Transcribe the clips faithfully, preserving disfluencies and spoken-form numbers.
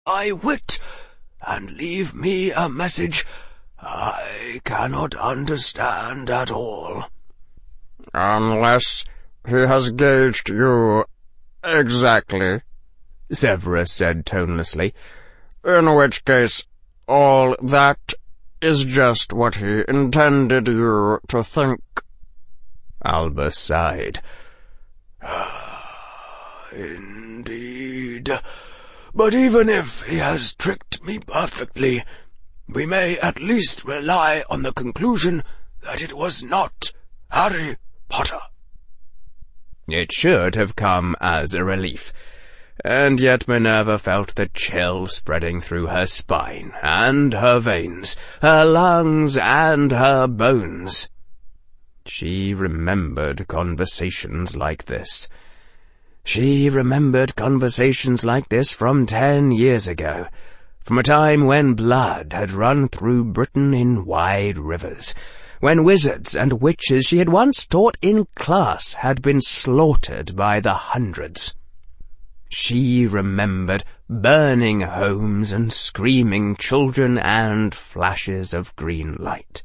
my wit, and leave me a message I cannot understand at all. Unless he has gauged you exactly, Severus said tonelessly, in which case all that is just what he intended you to think. Albus sighed. Indeed. But even if he has tricked me perfectly, we may at least rely on the conclusion that it was not Harry Potter. It should have come as a relief, and yet Minerva felt the chill spreading through her spine, and her veins, her lungs, and her bones. She remembered conversations like this. She remembered conversations like this from ten years ago, from a time when blood had run through Britain in wide rivers, when wizards and witches she had once taught in class had been slaughtered by the hundreds. She remembered burning homes and screaming children and flashes of green light.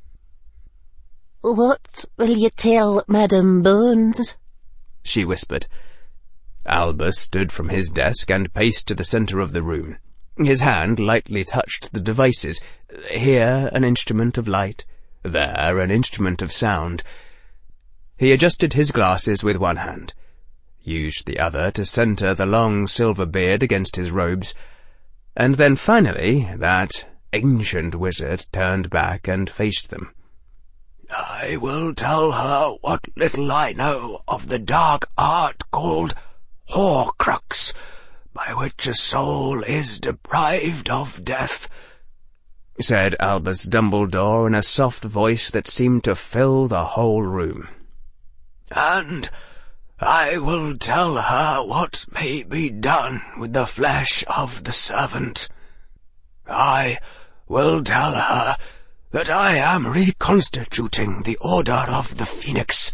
"What will you tell Madam Bones?" she whispered. Albus stood from his desk and paced to the centre of the room. His hand lightly touched the devices, here an instrument of light, there an instrument of sound. He adjusted his glasses with one hand, used the other to centre the long silver beard against his robes, and then finally that ancient wizard turned back and faced them. I will tell her what little I know of the dark art called Horcrux, by which a soul is deprived of death, said Albus Dumbledore in a soft voice that seemed to fill the whole room. And I will tell her what may be done with the flesh of the servant. I will tell her that I am reconstituting the Order of the Phoenix.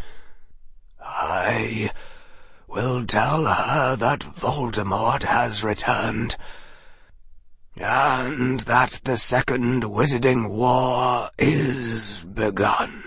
I will tell her that Voldemort has returned, and that the Second Wizarding War is begun.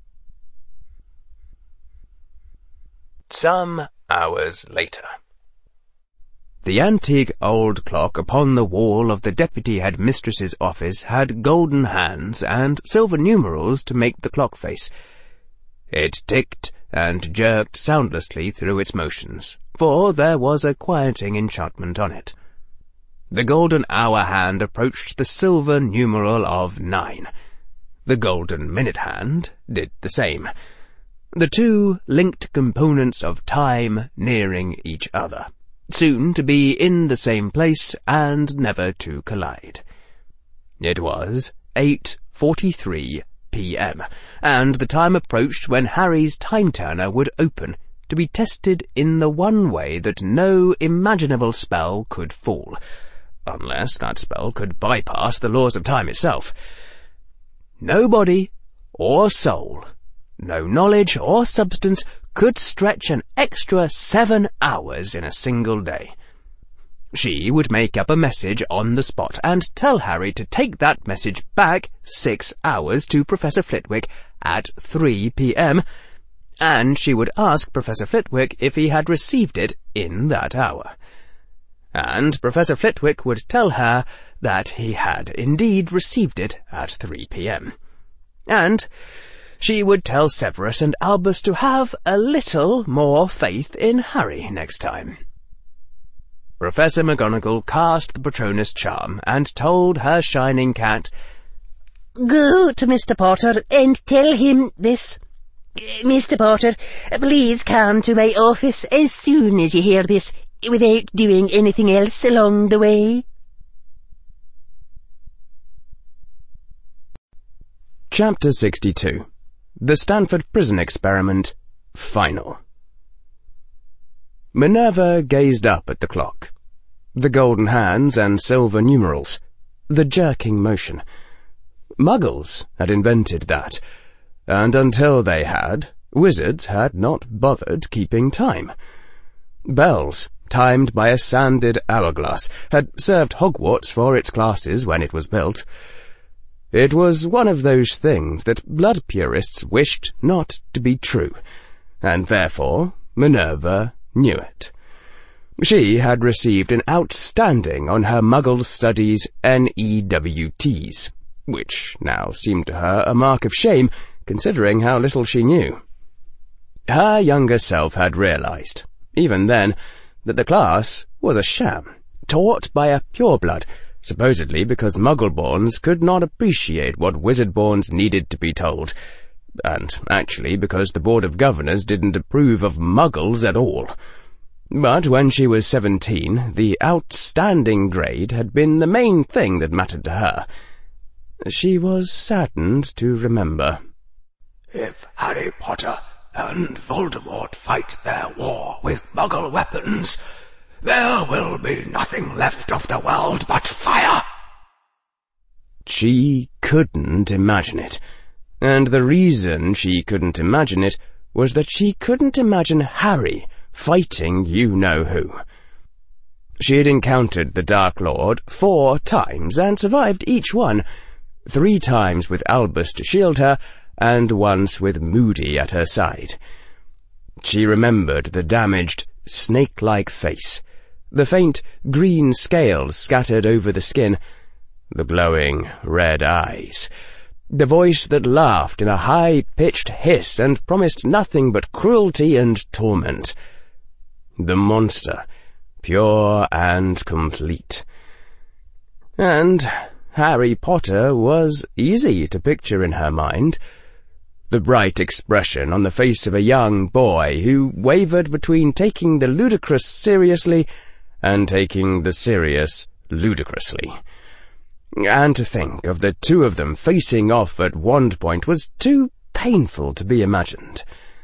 Some hours later. The antique old clock upon the wall of the deputy headmistress's office had golden hands and silver numerals to make the clock face. It ticked and jerked soundlessly through its motions, for there was a quieting enchantment on it. The golden hour hand approached the silver numeral of nine. The golden minute hand did the same. The two linked components of time nearing each other, soon to be in the same place and never to collide. It was eight forty-three p m, and the time approached when Harry's time-turner would open, to be tested in the one way that no imaginable spell could fall, unless that spell could bypass the laws of time itself. No body or soul, no knowledge or substance could stretch an extra seven hours in a single day. She would make up a message on the spot and tell Harry to take that message back six hours to Professor Flitwick at three p m, and she would ask Professor Flitwick if he had received it in that hour. And Professor Flitwick would tell her that he had indeed received it at three p m. And she would tell Severus and Albus to have a little more faith in Harry next time. Professor McGonagall cast the Patronus charm and told her shining cat, "Go to Mister Potter and tell him this. Mister Potter, please come to my office as soon as you hear this, without doing anything else along the way." Chapter sixty-two. The Stanford Prison Experiment, Final. Minerva gazed up at the clock. The golden hands and silver numerals. The jerking motion. Muggles had invented that, and until they had, wizards had not bothered keeping time. Bells timed by a sanded hourglass, had served Hogwarts for its classes when it was built. It was one of those things that blood purists wished not to be true, and therefore Minerva knew it. She had received an outstanding on her Muggle Studies N E W Ts, which now seemed to her a mark of shame, considering how little she knew. Her younger self had realized, even then, that the class was a sham, taught by a pureblood, supposedly because Muggleborns could not appreciate what Wizardborns needed to be told, and actually because the Board of Governors didn't approve of Muggles at all. But when she was seventeen, the outstanding grade had been the main thing that mattered to her. She was saddened to remember. If Harry Potter and Voldemort fight their war with Muggle weapons, there will be nothing left of the world but fire. She couldn't imagine it, and the reason she couldn't imagine it was that she couldn't imagine Harry fighting you-know-who. She had encountered the Dark Lord four times and survived each one, three times with Albus to shield her, and once with Moody at her side. She remembered the damaged, snake-like face, the faint green scales scattered over the skin, the glowing red eyes, the voice that laughed in a high-pitched hiss and promised nothing but cruelty and torment. The monster, pure and complete. And Harry Potter was easy to picture in her mind. The bright expression on the face of a young boy who wavered between taking the ludicrous seriously and taking the serious ludicrously. And to think of the two of them facing off at Wand Point was too painful to be imagined.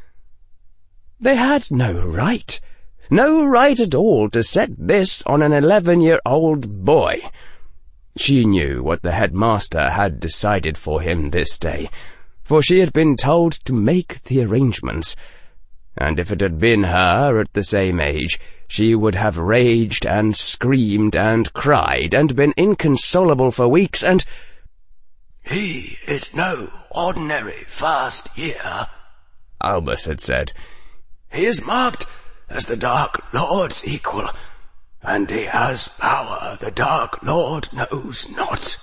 They had no right, no right at all to set this on an eleven-year-old boy. She knew what the headmaster had decided for him this day, for she had been told to make the arrangements, and if it had been her at the same age, she would have raged and screamed and cried and been inconsolable for weeks, and— "He is no ordinary first year," Albus had said. "He is marked as the Dark Lord's equal, and he has power the Dark Lord knows not."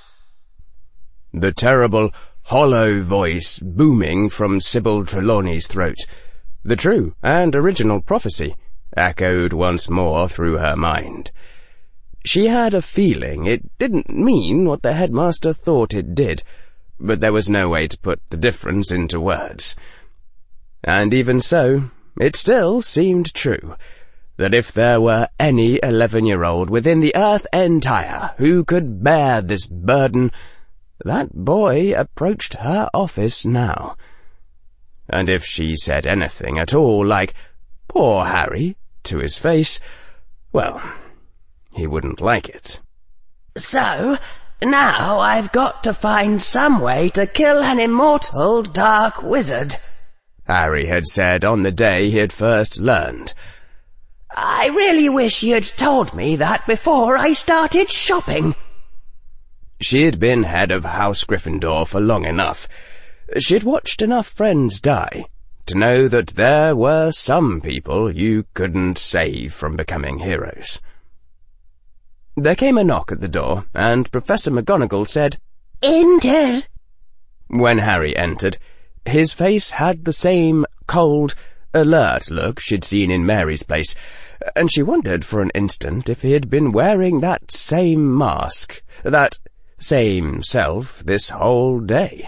The terrible, hollow voice booming from Sybil Trelawney's throat, the true and original prophecy, echoed once more through her mind. She had a feeling it didn't mean what the headmaster thought it did, but there was no way to put the difference into words. And even so, it still seemed true, that if there were any eleven-year-old within the earth entire who could bear this burden, that boy approached her office now. And if she said anything at all like, "Poor Harry," to his face, well, he wouldn't like it. "So, now I've got to find some way to kill an immortal dark wizard," Harry had said on the day he had first learned. "I really wish you'd told me that before I started shopping." She had been head of House Gryffindor for long enough. She had watched enough friends die to know that there were some people you couldn't save from becoming heroes. There came a knock at the door, and Professor McGonagall said, "Enter." When Harry entered, his face had the same cold, alert look she'd seen in Mary's place, and she wondered for an instant if he had been wearing that same mask, that same self this whole day.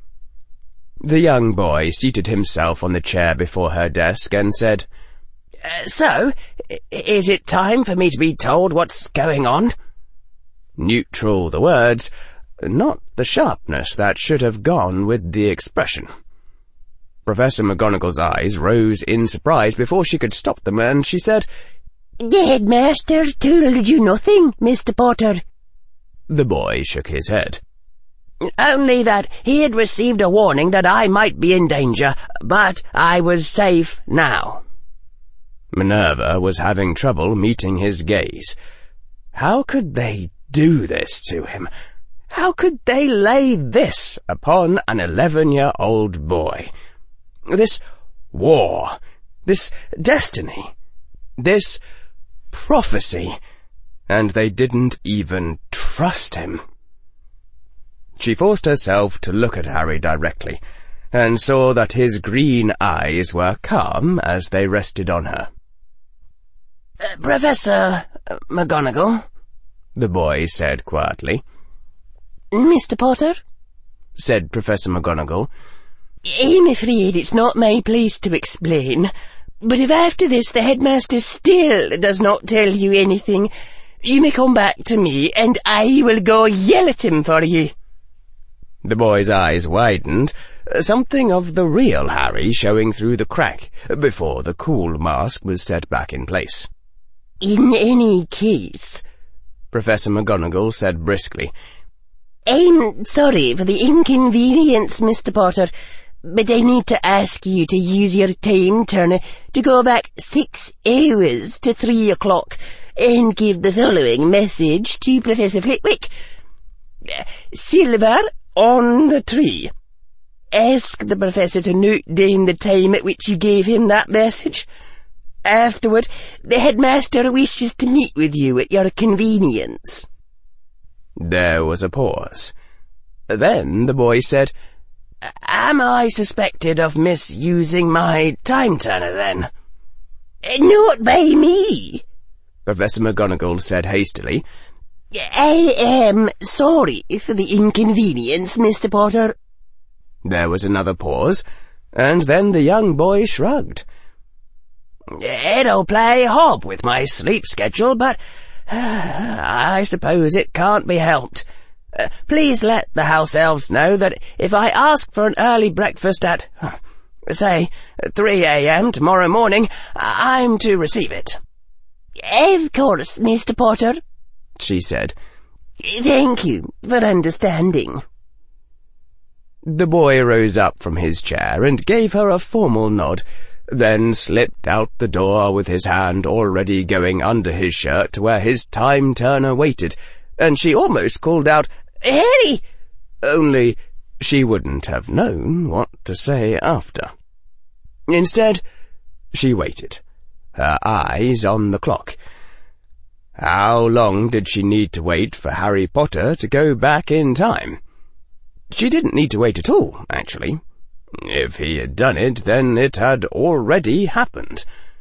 The young boy seated himself on the chair before her desk and said, Uh, so, is it time for me to be told what's going on? Neutral the words, not the sharpness that should have gone with the expression. Professor McGonagall's eyes rose in surprise before she could stop them, and she said, "The headmaster told you nothing, Mister Potter?" The boy shook his head. "Only that he had received a warning that I might be in danger, but I was safe now." Minerva was having trouble meeting his gaze. How could they do this to him? How could they lay this upon an eleven-year-old boy? This war, this destiny, this prophecy, and they didn't even trust him. She forced herself to look at Harry directly, and saw that his green eyes were calm as they rested on her. Uh, Professor uh, McGonagall, the boy said quietly. Mister Potter, said Professor McGonagall. I'm afraid it's not my place to explain, but if after this the headmaster still does not tell you anything, you may come back to me, and I will go yell at him for you. The boy's eyes widened, something of the real Harry showing through the crack, before the cool mask was set back in place. In any case, Professor McGonagall said briskly, I'm sorry for the inconvenience, Mister Potter, but I need to ask you to use your time turner to go back six hours to three o'clock and give the following message to Professor Flitwick. Silver on the tree. Ask the Professor to note down the time at which you gave him that message. Afterward, the headmaster wishes to meet with you at your convenience. There was a pause. Then the boy said, Am I suspected of misusing my time-turner, then? Not by me, Professor McGonagall said hastily. I am sorry for the inconvenience, Mister Potter. There was another pause, and then the young boy shrugged. It'll play hob with my sleep schedule, but uh, I suppose it can't be helped. Uh, please let the house elves know that if I ask for an early breakfast at, uh, say, three a.m. tomorrow morning, I'm to receive it. Of course, Mister Potter, she said. Thank you for understanding. The boy rose up from his chair and gave her a formal nod, then slipped out the door with his hand already going under his shirt to where his time-turner waited, and she almost called out, Harry! Only she wouldn't have known what to say after. Instead, she waited, her eyes on the clock. How long did she need to wait for Harry Potter to go back in time? She didn't need to wait at all, actually. If he had done it, then it had already happened.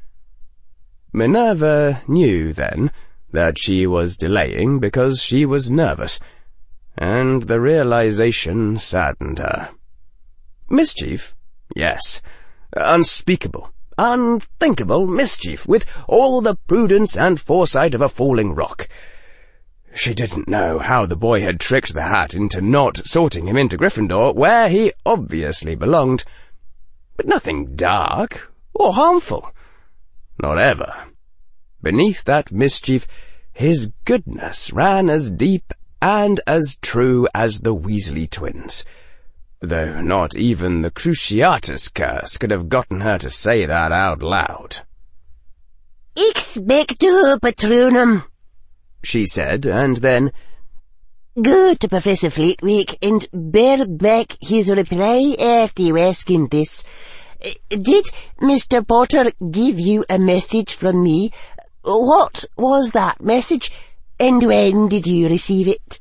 Minerva knew, then, that she was delaying because she was nervous, and the realization saddened her. Mischief? Yes. Unspeakable, unthinkable mischief, with all the prudence and foresight of a falling rock. She didn't know how the boy had tricked the hat into not sorting him into Gryffindor, where he obviously belonged, but nothing dark or harmful. Not ever. Beneath that mischief, his goodness ran as deep and as true as the Weasley twins, though not even the Cruciatus curse could have gotten her to say that out loud. Expecto Patronum, she said, and then, Go to Professor Flitwick and bear back his reply after you ask him this. Did Mister Potter give you a message from me? What was that message, and when did you receive it?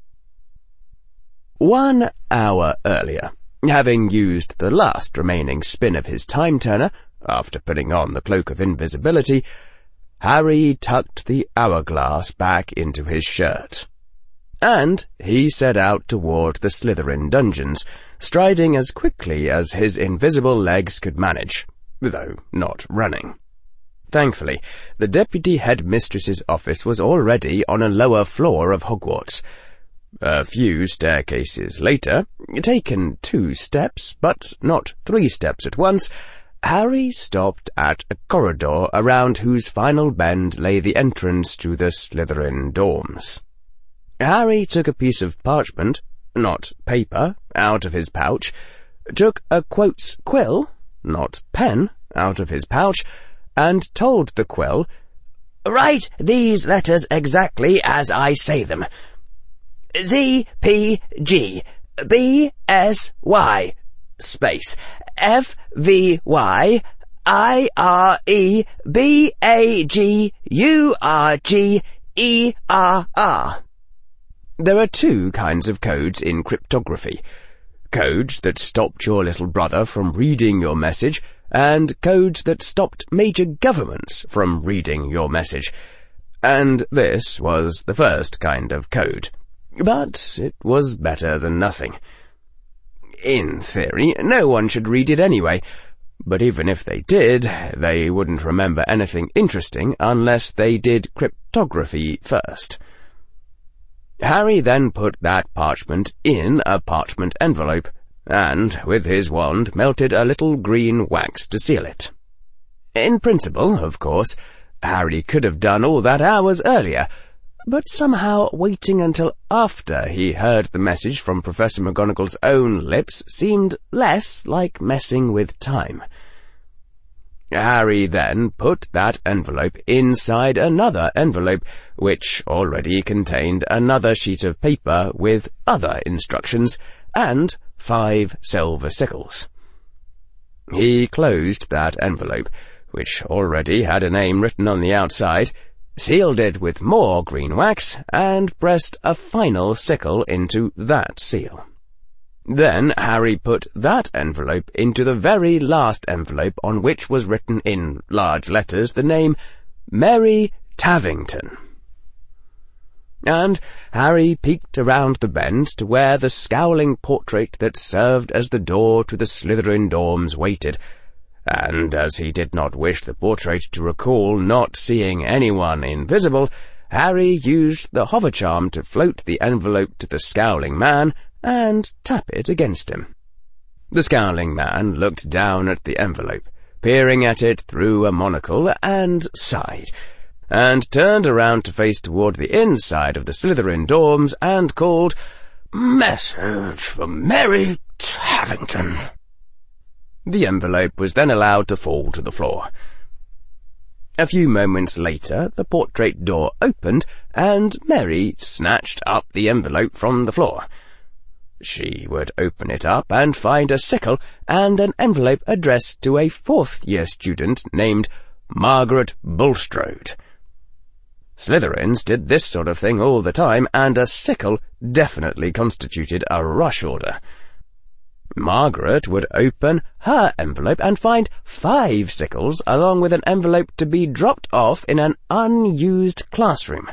One hour earlier, having used the last remaining spin of his time-turner, after putting on the cloak of invisibility, Harry tucked the hourglass back into his shirt. And he set out toward the Slytherin dungeons, striding as quickly as his invisible legs could manage, though not running. Thankfully, the deputy headmistress's office was already on a lower floor of Hogwarts. A few staircases later, taken two steps, but not three steps at once, Harry stopped at a corridor around whose final bend lay the entrance to the Slytherin dorms. Harry took a piece of parchment, not paper, out of his pouch, took a quotes quill, not pen, out of his pouch, and told the quill, "Write these letters exactly as I say them. Z, P, G, B, S, Y, space, F, V, Y, I, R, E, B, A, G, U, R, G, E, R, R. There are two kinds of codes in cryptography. Codes that stopped your little brother from reading your message, and codes that stopped major governments from reading your message. And this was the first kind of code. But it was better than nothing. In theory, no one should read it anyway, but even if they did, they wouldn't remember anything interesting unless they did cryptography first. Harry then put that parchment in a parchment envelope, and, with his wand, melted a little green wax to seal it. In principle, of course, Harry could have done all that hours earlier, but somehow waiting until after he heard the message from Professor McGonagall's own lips seemed less like messing with time. Harry then put that envelope inside another envelope, which already contained another sheet of paper with other instructions, and five silver sickles. He closed that envelope, which already had a name written on the outside, sealed it with more green wax, and pressed a final sickle into that seal. Then Harry put that envelope into the very last envelope on which was written in large letters the name Mary Tavington. And Harry peeked around the bend to where the scowling portrait that served as the door to the Slytherin dorms waited, and as he did not wish the portrait to recall not seeing anyone invisible, Harry used the hover charm to float the envelope to the scowling man and tap it against him. The scowling man looked down at the envelope, peering at it through a monocle, and sighed, and turned around to face toward the inside of the Slytherin dorms and called, "Message from Mary Tavington." The envelope was then allowed to fall to the floor. A few moments later, the portrait door opened, and Mary snatched up the envelope from the floor. She would open it up and find a sickle and an envelope addressed to a fourth-year student named Margaret Bulstrode. Slytherins did this sort of thing all the time, and a sickle definitely constituted a rush order. Margaret would open her envelope and find five sickles along with an envelope to be dropped off in an unused classroom.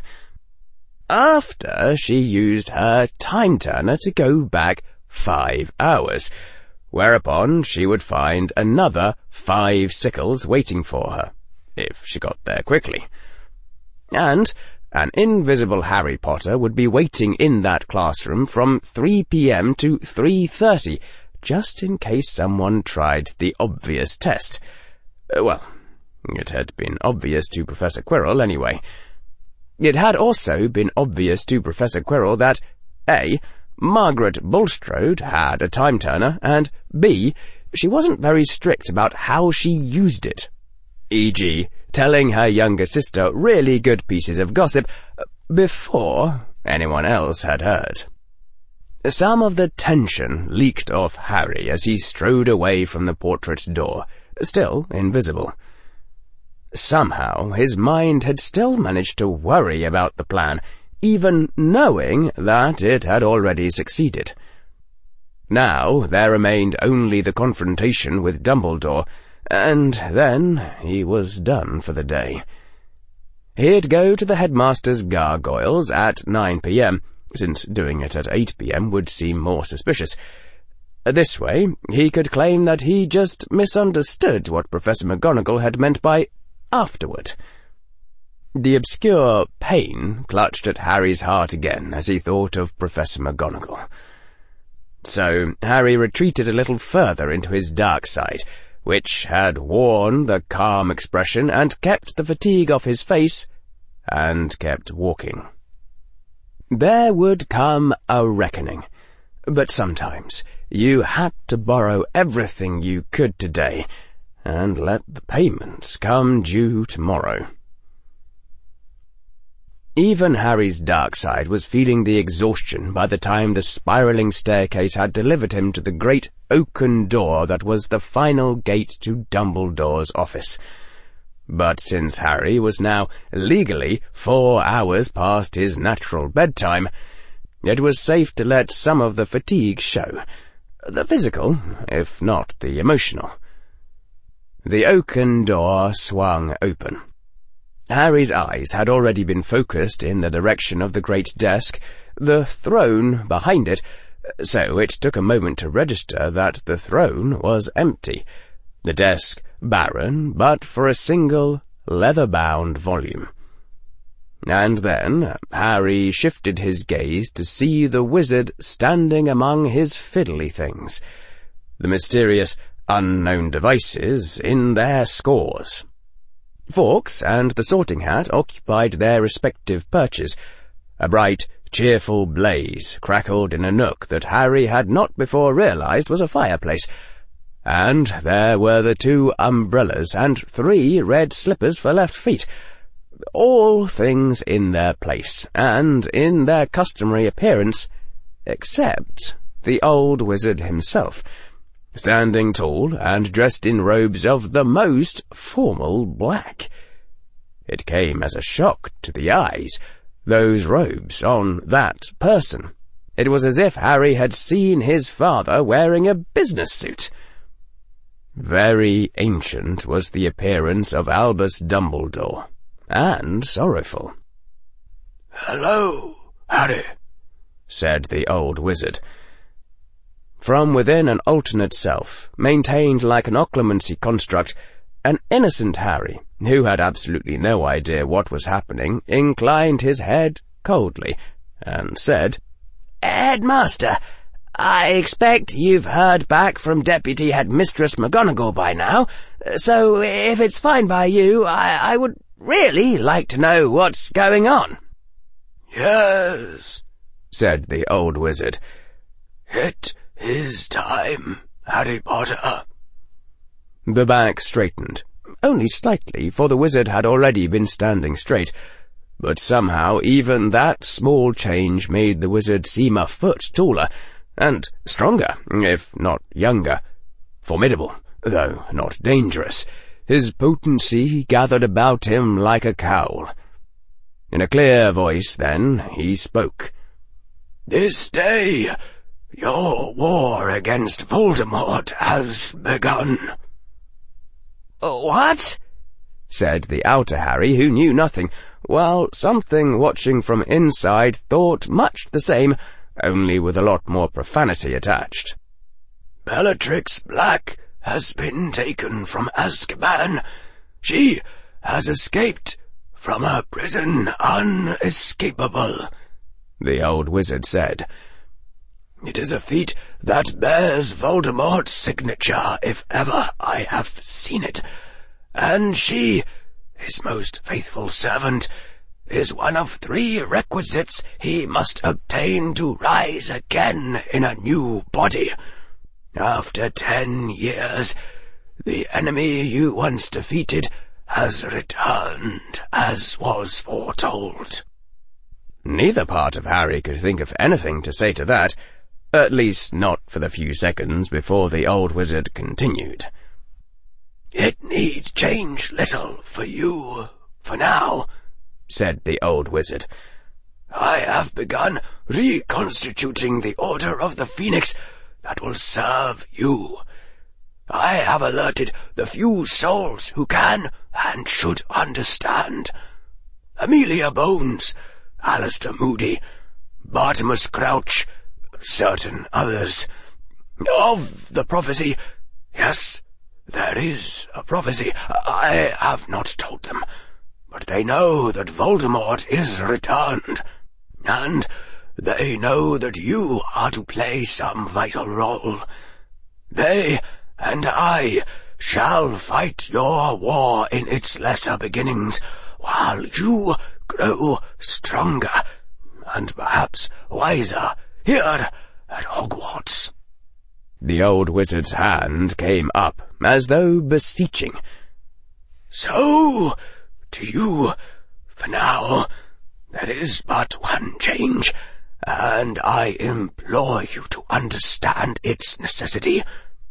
After she used her time-turner to go back five hours, whereupon she would find another five sickles waiting for her, if she got there quickly. And an invisible Harry Potter would be waiting in that classroom from three p.m. to three thirty, just in case someone tried the obvious test. Well, it had been obvious to Professor Quirrell anyway. It had also been obvious to Professor Quirrell that A. Margaret Bulstrode had a time-turner, and B. she wasn't very strict about how she used it, for example telling her younger sister really good pieces of gossip before anyone else had heard. Some of the tension leaked off Harry as he strode away from the portrait door, still invisible. Somehow his mind had still managed to worry about the plan, even knowing that it had already succeeded. Now there remained only the confrontation with Dumbledore, and then he was done for the day. He'd go to the headmaster's gargoyles at nine p.m., since doing it at eight p.m. would seem more suspicious. This way, he could claim that he just misunderstood what Professor McGonagall had meant by afterward. The obscure pain clutched at Harry's heart again as he thought of Professor McGonagall. So Harry retreated a little further into his dark side, which had worn the calm expression and kept the fatigue off his face, and kept walking. There would come a reckoning, but sometimes you had to borrow everything you could today, and let the payments come due tomorrow. Even Harry's dark side was feeling the exhaustion by the time the spiralling staircase had delivered him to the great oaken door that was the final gate to Dumbledore's office. But since Harry was now legally four hours past his natural bedtime, it was safe to let some of the fatigue show, the physical, if not the emotional. The oaken door swung open. Harry's eyes had already been focused in the direction of the great desk, the throne behind it, so it took a moment to register that the throne was empty, the desk barren but for a single leather-bound volume. And then Harry shifted his gaze to see the wizard standing among his fiddly things, the mysterious unknown devices in their scores. Fawkes and the Sorting Hat occupied their respective perches. A bright, cheerful blaze crackled in a nook that Harry had not before realized was a fireplace, and there were the two umbrellas and three red slippers for left feet, all things in their place and in their customary appearance, except the old wizard himself, standing tall and dressed in robes of the most formal black. It came as a shock to the eyes, those robes on that person. It was as if Harry had seen his father wearing a business suit. Very ancient was the appearance of Albus Dumbledore, and sorrowful. "Hello, Harry," said the old wizard. From within an alternate self, maintained like an occlumency construct, an innocent Harry, who had absolutely no idea what was happening, inclined his head coldly, and said, "Headmaster, I expect you've heard back from Deputy Headmistress McGonagall by now, so if it's fine by you, I, I would really like to know what's going on." "Yes," said the old wizard. "It is time, Harry Potter." The back straightened, only slightly, for the wizard had already been standing straight, but somehow even that small change made the wizard seem a foot taller, and stronger, if not younger. Formidable, though not dangerous. His potency gathered about him like a cowl. In a clear voice, then, he spoke. "This day, your war against Voldemort has begun." "What?" said the outer Harry, who knew nothing, while something watching from inside thought much the same, only with a lot more profanity attached. "Bellatrix Black has been taken from Azkaban. She has escaped from her prison unescapable," the old wizard said. "It is a feat that bears Voldemort's signature, if ever I have seen it, and she, his most faithful servant, is one of three requisites he must obtain to rise again in a new body. After ten years, the enemy you once defeated has returned, as was foretold." Neither part of Harry could think of anything to say to that, at least not for the few seconds before the old wizard continued. "It need change little for you, for now," said the old wizard. "I have begun reconstituting the Order of the Phoenix that will serve you. I have alerted the few souls who can and should understand. Amelia Bones, Alistair Moody, Bartimus Crouch, certain others. Of the prophecy, yes, there is a prophecy. I have not told them, but they know that Voldemort is returned, and they know that you are to play some vital role. They and I shall fight your war in its lesser beginnings, while you grow stronger, and perhaps wiser, here at Hogwarts." The old wizard's hand came up, as though beseeching. So, to you, for now, there is but one change, and I implore you to understand its necessity.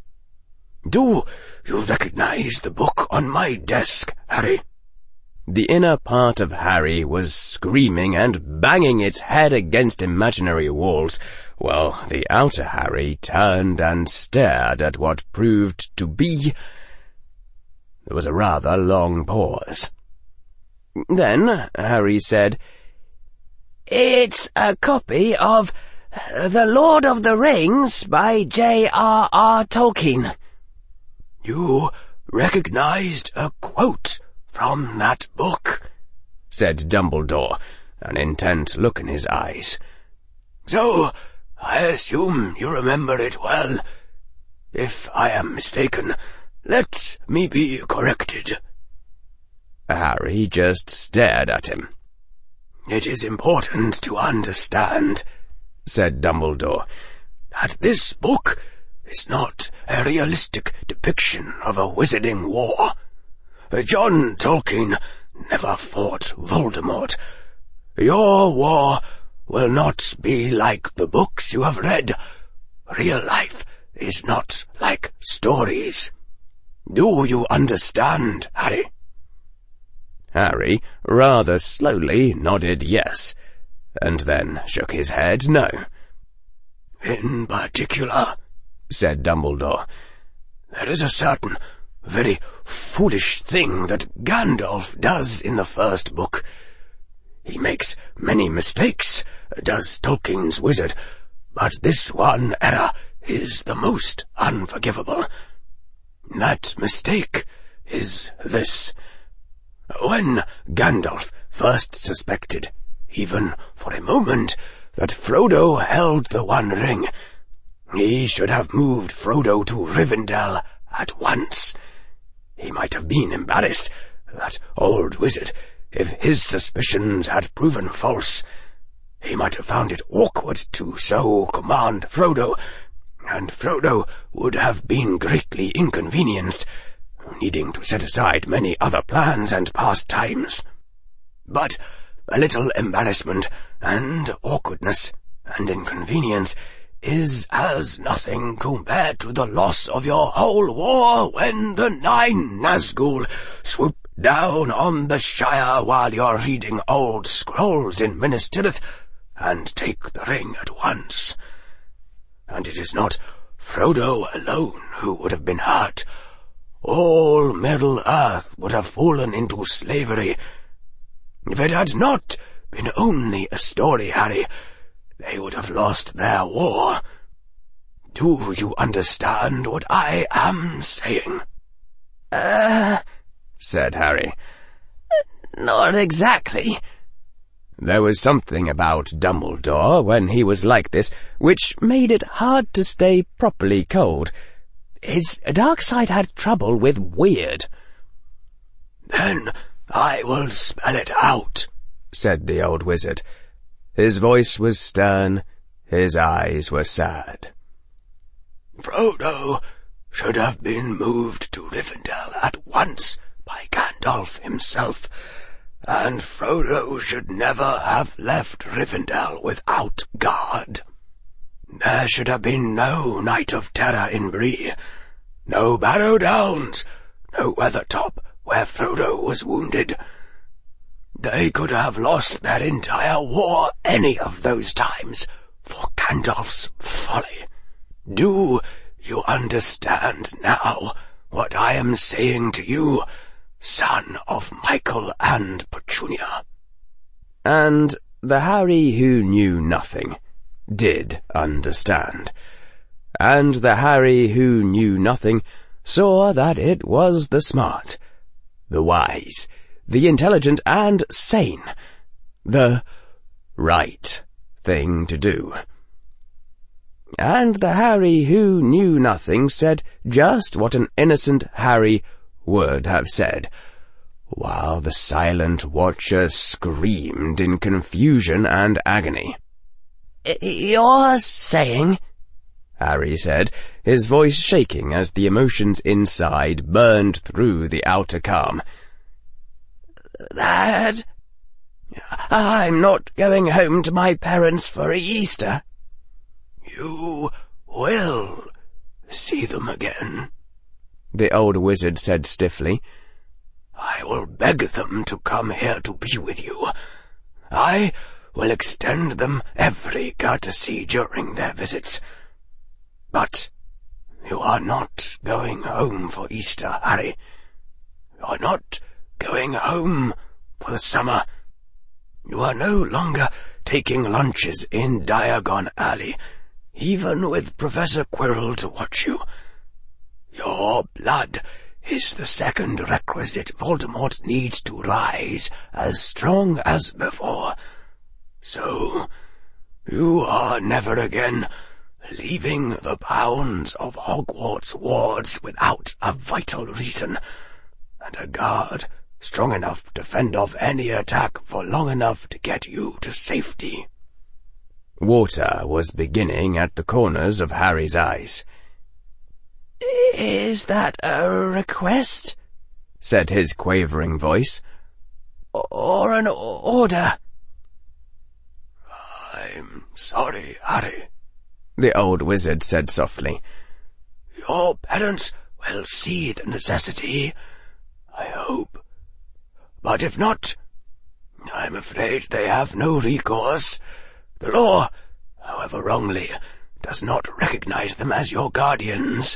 Do you recognize the book on my desk, Harry?" The inner part of Harry was screaming and banging its head against imaginary walls, while the outer Harry turned and stared at what proved to be... There was a rather long pause. Then Harry said, "It's a copy of The Lord of the Rings by J R R Tolkien." "You recognized a quote from that book," said Dumbledore, an intent look in his eyes. "So, I assume you remember it well. If I am mistaken, let me be corrected." Harry just stared at him. "It is important to understand," said Dumbledore, "that this book is not a realistic depiction of a wizarding war. John Tolkien never fought Voldemort. Your war will not be like the books you have read. Real life is not like stories. Do you understand, Harry?" Harry rather slowly nodded yes, and then shook his head no. "In particular," said Dumbledore, "there is a certain very foolish thing that Gandalf does in the first book. He makes many mistakes, does Tolkien's wizard, but this one error is the most unforgivable. That mistake is this. When Gandalf first suspected, even for a moment, that Frodo held the One Ring, he should have moved Frodo to Rivendell at once. He might have been embarrassed, that old wizard, if his suspicions had proven false. He might have found it awkward to so command Frodo, and Frodo would have been greatly inconvenienced, needing to set aside many other plans and pastimes. But a little embarrassment and awkwardness and inconvenience is as nothing compared to the loss of your whole war when the Nine Nazgul swoop down on the Shire while you're reading old scrolls in Minas Tirith and take the ring at once. And it is not Frodo alone who would have been hurt. All Middle-earth would have fallen into slavery. If it had not been only a story, Harry, they would have lost their war. Do you understand what I am saying?" Uh, said Harry. "Not exactly." There was something about Dumbledore when he was like this which made it hard to stay properly cold. His dark side had trouble with weird. "Then I will spell it out," said the old wizard. His voice was stern, his eyes were sad. "Frodo should have been moved to Rivendell at once by Gandalf himself, and Frodo should never have left Rivendell without guard. There should have been no Night of Terror in Bree, no Barrow Downs, no Weathertop where Frodo was wounded. They could have lost their entire war any of those times for Gandalf's folly. Do you understand now what I am saying to you, son of Michael and Petunia?" And the Harry who knew nothing did understand. And the Harry who knew nothing saw that it was the smart, the wise, the intelligent and sane, the right thing to do. And the Harry who knew nothing said just what an innocent Harry would have said, while the silent watcher screamed in confusion and agony. "You're saying," Harry said, his voice shaking as the emotions inside burned through the outer calm. Dad, I'm not going home to my parents for Easter. You will see them again, the old wizard said stiffly. I will beg them to come here to be with you. I will extend them every courtesy during their visits. But you are not going home for Easter, Harry. You are not going home for the summer. You are no longer taking lunches in Diagon Alley, even with Professor Quirrell to watch you. Your blood is the second requisite Voldemort needs to rise as strong as before. So, you are never again leaving the bounds of Hogwarts wards without a vital reason, and a guard strong enough to fend off any attack for long enough to get you to safety. Water was beginning at the corners of Harry's eyes. Is that a request? Said his quavering voice. Or an order? I'm sorry, Harry, the old wizard said softly. Your parents will see the necessity, I hope. But if not, I'm afraid they have no recourse. The law, however wrongly, does not recognize them as your guardians.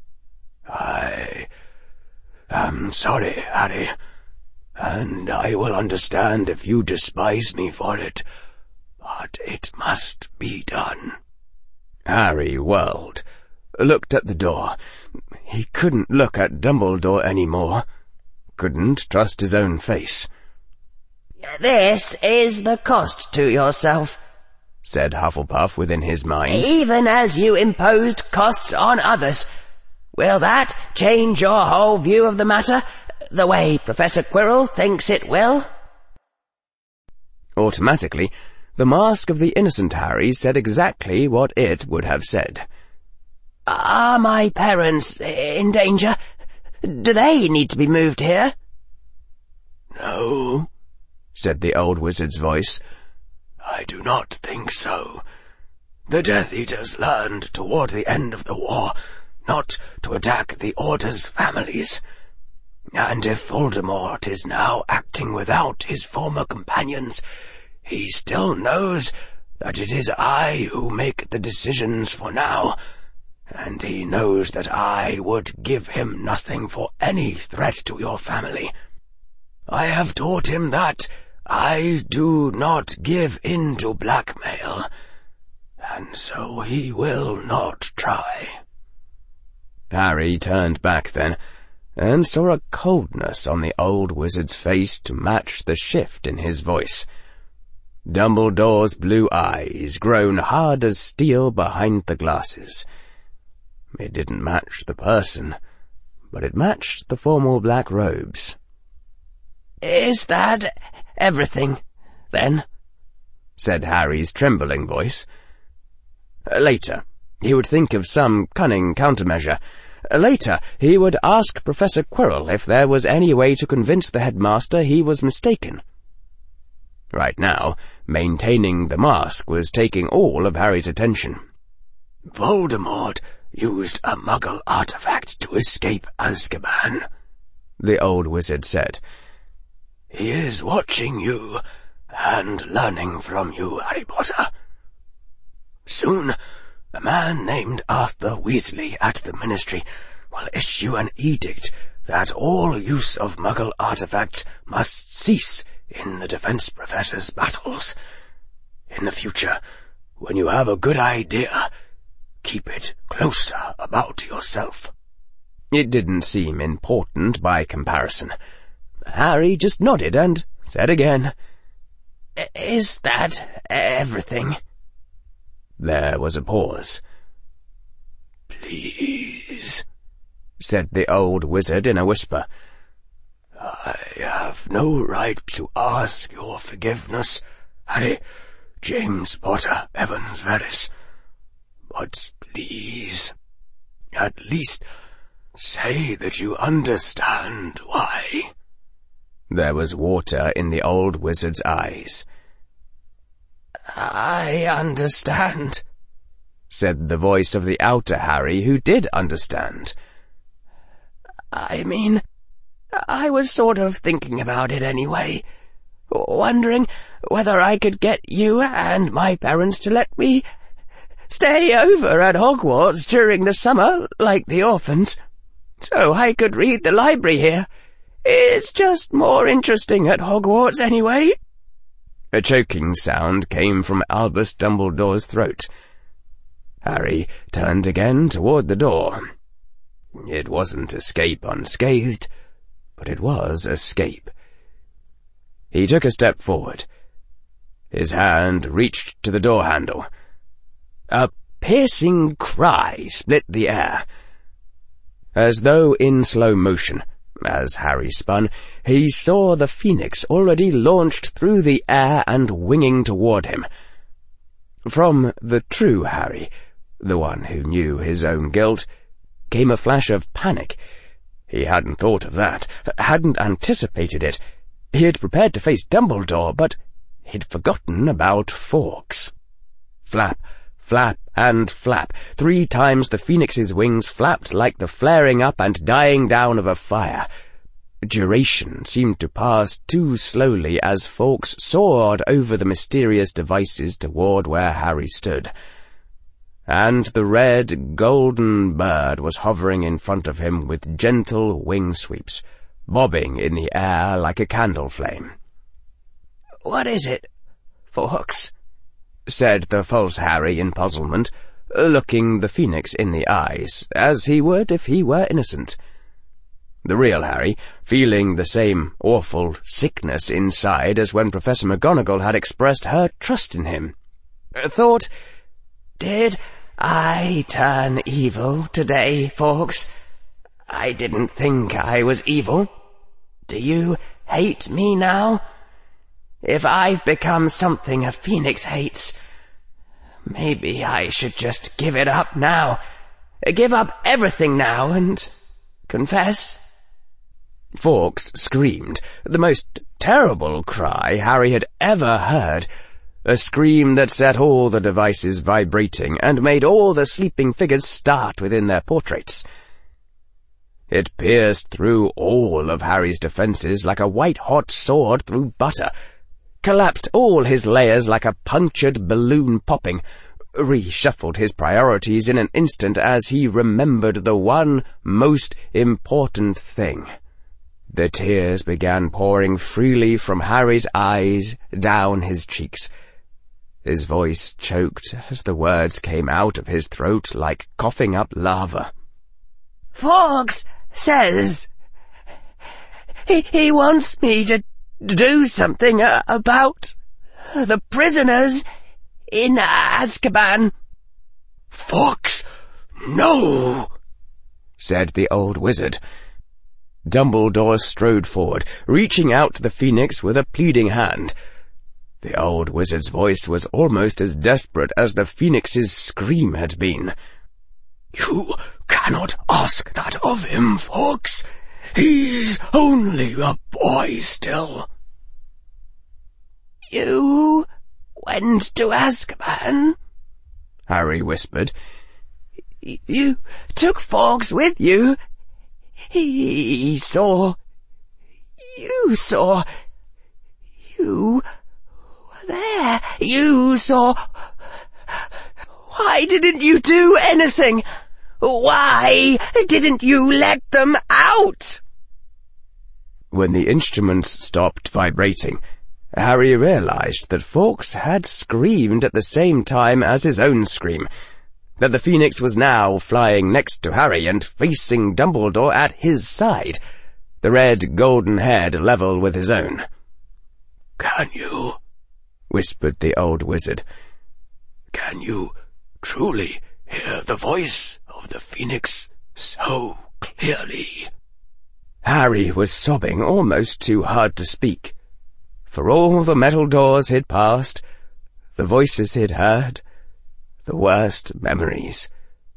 I am sorry, Harry, and I will understand if you despise me for it, but it must be done. Harry whirled, looked at the door. He couldn't look at Dumbledore anymore. Couldn't trust his own face. This is the cost to yourself, said Hufflepuff within his mind. Even as you imposed costs on others. Will that change your whole view of the matter, the way Professor Quirrell thinks it will? Automatically, the mask of the innocent Harry said exactly what it would have said. Are my parents in danger? Do they need to be moved here? No, said the old wizard's voice. I do not think so. The Death Eaters learned toward the end of the war not to attack the Order's families. And if Voldemort is now acting without his former companions, he still knows that it is I who make the decisions for now, and he knows that I would give him nothing for any threat to your family. I have taught him that I do not give in to blackmail, and so he will not try. Harry turned back then, and saw a coldness on the old wizard's face to match the shift in his voice. Dumbledore's blue eyes grown hard as steel behind the glasses. It didn't match the person, but it matched the formal black robes. Is that everything, then? Said Harry's trembling voice. Later, he would think of some cunning countermeasure. Later, he would ask Professor Quirrell if there was any way to convince the headmaster he was mistaken. Right now, maintaining the mask was taking all of Harry's attention. Voldemort used a Muggle artifact to escape Azkaban, the old wizard said. He is watching you and learning from you, Harry Potter. Soon, a man named Arthur Weasley at the Ministry will issue an edict that all use of Muggle artifacts must cease in the Defense Professor's battles. In the future, when you have a good idea, keep it closer about yourself. It didn't seem important by comparison. Harry just nodded and said again, Is that everything? There was a pause. Please, said the old wizard in a whisper. I have no right to ask your forgiveness, Harry James Potter Evans Verres. But please, at least say that you understand why." There was water in the old wizard's eyes. "I understand," said the voice of the outer Harry, who did understand. "I mean, I was sort of thinking about it anyway, wondering whether I could get you and my parents to let me stay over at Hogwarts during the summer, like the orphans, so I could read the library here. It's just more interesting at Hogwarts anyway." A choking sound came from Albus Dumbledore's throat. Harry turned again toward the door. It wasn't escape unscathed, but it was escape. He took a step forward. His hand reached to the door handle. A piercing cry split the air. As though in slow motion, as Harry spun, he saw the phoenix already launched through the air and winging toward him. From the true Harry, the one who knew his own guilt, came a flash of panic. He hadn't thought of that, hadn't anticipated it. He had prepared to face Dumbledore, but he'd forgotten about Fawkes. Flap, flap, and flap. Three times the phoenix's wings flapped like the flaring up and dying down of a fire. Duration seemed to pass too slowly as Fawkes soared over the mysterious devices toward where Harry stood. And the red, golden bird was hovering in front of him with gentle wing sweeps, bobbing in the air like a candle flame. "What is it, Fawkes?" said the false Harry in puzzlement, looking the phoenix in the eyes, as he would if he were innocent. The real Harry, feeling the same awful sickness inside as when Professor McGonagall had expressed her trust in him, thought, "Did I turn evil today, Fawkes? I didn't think I was evil. Do you hate me now? If I've become something a phoenix hates, maybe I should just give it up now. Give up everything now and confess." Fawkes screamed, the most terrible cry Harry had ever heard, a scream that set all the devices vibrating and made all the sleeping figures start within their portraits. It pierced through all of Harry's defences like a white-hot sword through butter, collapsed all his layers like a punctured balloon popping, reshuffled his priorities in an instant as he remembered the one most important thing. The tears began pouring freely from Harry's eyes down his cheeks. His voice choked as the words came out of his throat like coughing up lava. "Fawkes says he, he wants me to do something uh, about the prisoners in Azkaban." "Fawkes, no!" said the old wizard. Dumbledore strode forward, reaching out to the phoenix with a pleading hand. The old wizard's voice was almost as desperate as the phoenix's scream had been. "You cannot ask that of him, Fawkes. He's only a boy still." "You went to Azkaban?" Harry whispered. "You took Fawkes with you? He saw... You saw... You were there. You saw... Why didn't you do anything? Why didn't you let them out?" When the instruments stopped vibrating, Harry realized that Fawkes had screamed at the same time as his own scream, that the phoenix was now flying next to Harry and facing Dumbledore at his side, the red golden head level with his own. "Can you," whispered the old wizard, "can you truly hear the voice of the phoenix so clearly?" Harry was sobbing almost too hard to speak. For all the metal doors he'd passed, the voices he'd heard, the worst memories,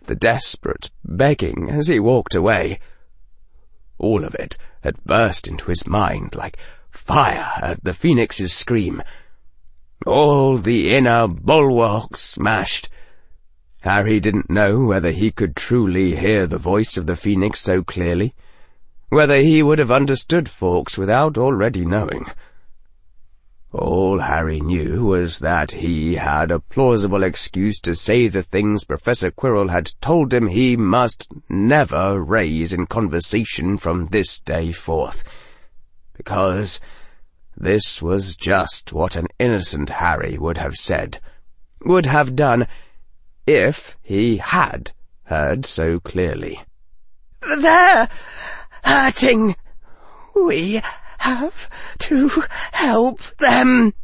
the desperate begging as he walked away. All of it had burst into his mind like fire at the phoenix's scream. All the inner bulwarks smashed. Harry didn't know whether he could truly hear the voice of the phoenix so clearly, whether he would have understood Fawkes without already knowing. All Harry knew was that he had a plausible excuse to say the things Professor Quirrell had told him he must never raise in conversation from this day forth, because this was just what an innocent Harry would have said, would have done, if he had heard so clearly. "They're hurting. We have to help them."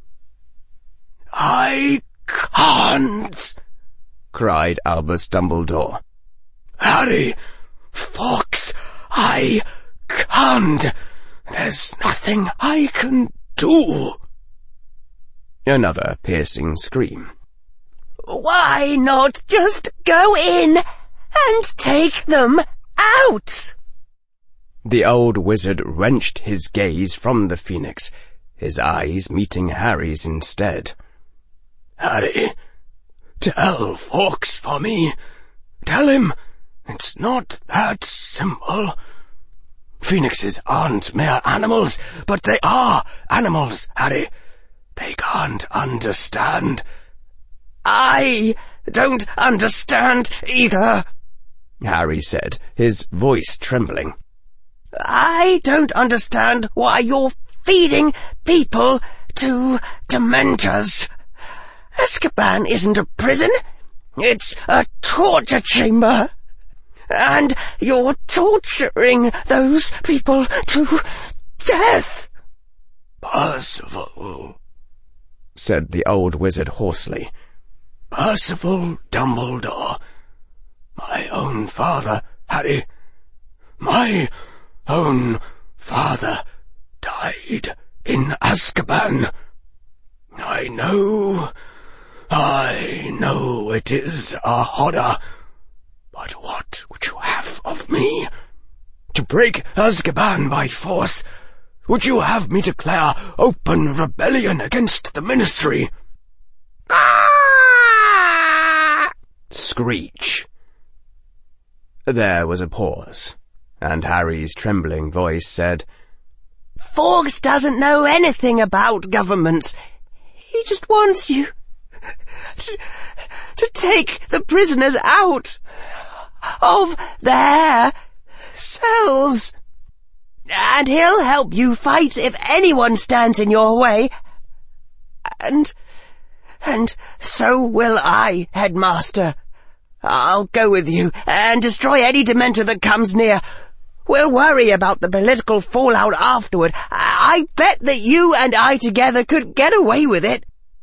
"I can't," cried Albus Dumbledore. "Harry, Fawkes, I can't. There's nothing I can do." Another piercing scream. "Why not just go in and take them out?" The old wizard wrenched his gaze from the phoenix, his eyes meeting Harry's instead. "Harry, tell Fawkes for me. Tell him it's not that simple. Phoenixes aren't mere animals, but they are animals, Harry. They can't understand." "I don't understand either," Harry said, his voice trembling. "I don't understand why you're feeding people to Dementors. Azkaban isn't a prison. It's a torture chamber. And you're torturing those people to death." "Percival," said the old wizard hoarsely. "Percival Dumbledore. My own father, Harry. My own father died in Azkaban. I know, I know it is a horror, but what would you have of me? To break Azkaban by force? Would you have me declare open rebellion against the Ministry?" Ah! Screech. There was a pause, and Harry's trembling voice said, "Fawkes doesn't know anything about governments. He just wants you to, to take the prisoners out of their cells. And he'll help you fight if anyone stands in your way. And, and so will I, Headmaster. I'll go with you and destroy any Dementor that comes near. We'll worry about the political fallout afterward. I bet that you and I together could get away with it."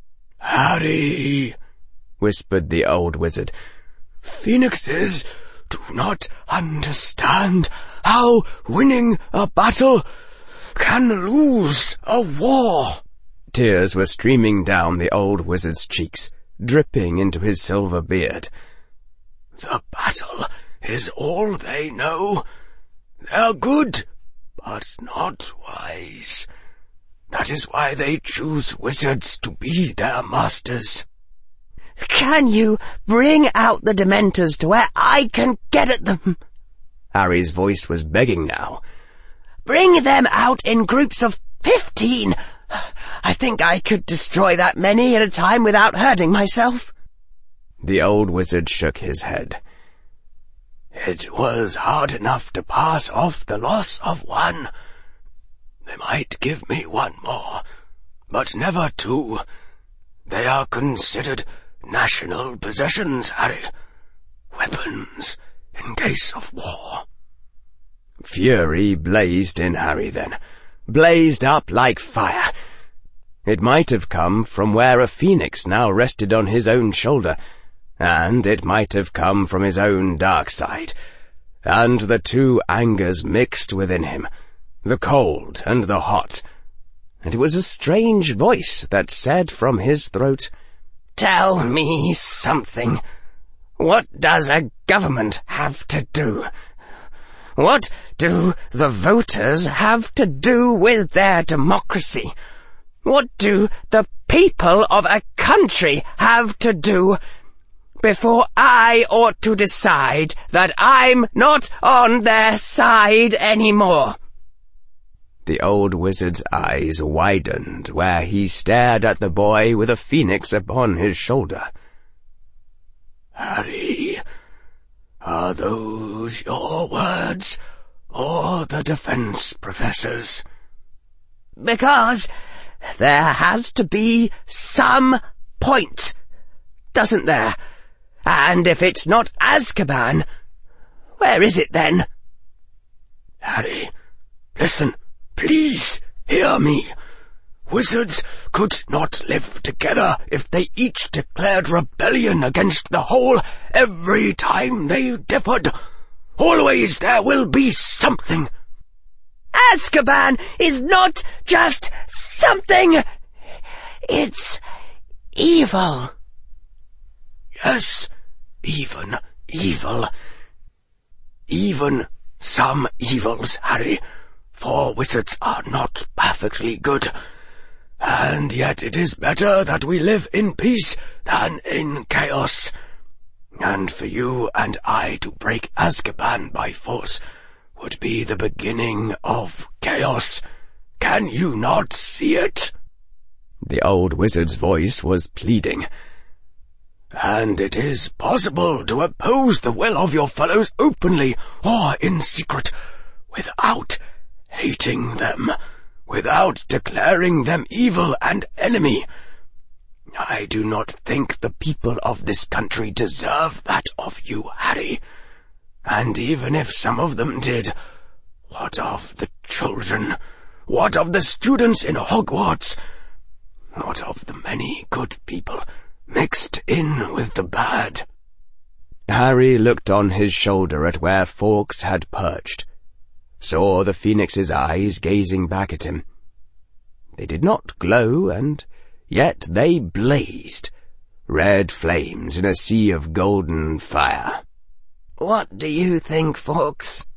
"Harry," whispered the old wizard, "Phoenixes do not understand how winning a battle can lose a war." Tears were streaming down the old wizard's cheeks, dripping into his silver beard. "The battle is all they know. They're good, but not wise. That is why they choose wizards to be their masters." "Can you bring out the Dementors to where I can get at them?" Harry's voice was begging now. "Bring them out in groups of fifteen. I think I could destroy that many at a time without hurting myself." The old wizard shook his head. "It was hard enough to pass off the loss of one. They might give me one more, but never two. They are considered national possessions, Harry. Weapons in case of war." Fury blazed in Harry then, blazed up like fire. It might have come from where a phoenix now rested on his own shoulder, and it might have come from his own dark side, and the two angers mixed within him, the cold and the hot, and it was a strange voice that said from his throat, "Tell me something. What does a government have to do? What do the voters have to do with their democracy? What do the people of a country have to do before I ought to decide that I'm not on their side anymore?" The old wizard's eyes widened where he stared at the boy with a phoenix upon his shoulder. "Harry, are those your words, or the defense professor's?" "Because there has to be some point, doesn't there? And if it's not Azkaban, where is it then?" "Harry, listen, please hear me. Wizards could not live together if they each declared rebellion against the whole every time they differed. Always there will be something." "Azkaban is not just something. It's evil." "Yes, even evil. Even some evils, Harry, for wizards are not perfectly good. And yet it is better that we live in peace than in chaos. And for you and I to break Azkaban by force would be the beginning of chaos. Can you not see it?" The old wizard's voice was pleading. "And it is possible to oppose the will of your fellows openly or in secret, without hating them, without declaring them evil and enemy. I do not think the people of this country deserve that of you, Harry. And even if some of them did, what of the children? What of the students in Hogwarts? What of the many good people mixed in with the bad?" Harry looked on his shoulder at where Fawkes had perched, saw the phoenix's eyes gazing back at him. They did not glow, and yet they blazed, red flames in a sea of golden fire. "What do you think, Fawkes?"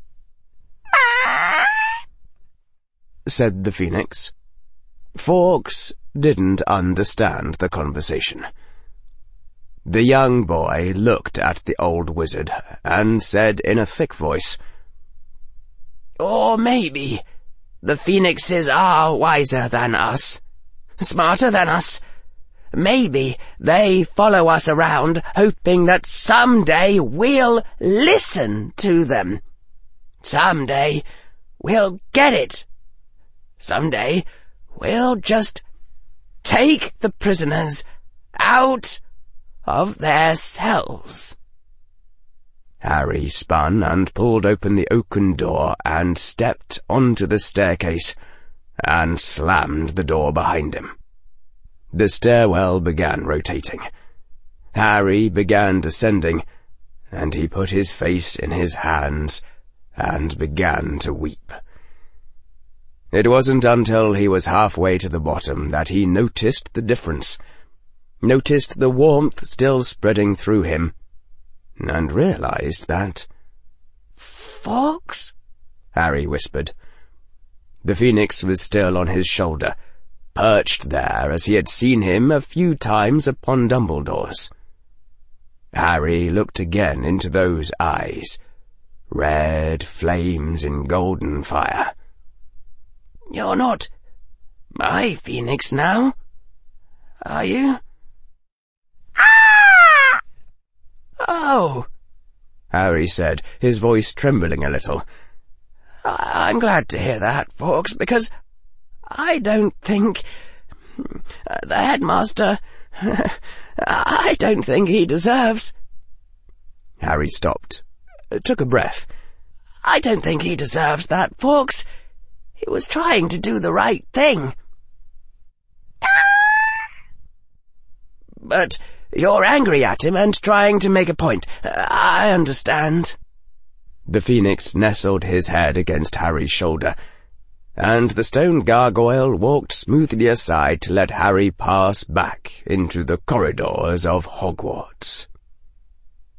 said the phoenix. Fawkes didn't understand the conversation. The young boy looked at the old wizard and said in a thick voice, "Or maybe the phoenixes are wiser than us, smarter than us. Maybe they follow us around hoping that someday we'll listen to them. Someday we'll get it. Someday we'll just take the prisoners out of their cells." Harry spun and pulled open the oaken door and stepped onto the staircase and slammed the door behind him. The stairwell began rotating. Harry began descending, and he put his face in his hands and began to weep. It wasn't until he was halfway to the bottom that he noticed the difference, noticed the warmth still spreading through him, and realized that— "Fawkes?" Harry whispered. The phoenix was still on his shoulder, perched there as he had seen him a few times upon Dumbledore's. Harry looked again into those eyes, red flames in golden fire. "You're not my phoenix now, are you?" "Ah!" "Oh," Harry said, his voice trembling a little. I- I'm glad to hear that, Fawkes, because I don't think... the headmaster... I don't think he deserves... Harry stopped, took a breath. I don't think he deserves that, Fawkes. He was trying to do the right thing. But you're angry at him and trying to make a point. I understand. The phoenix nestled his head against Harry's shoulder, and the stone gargoyle walked smoothly aside to let Harry pass back into the corridors of Hogwarts.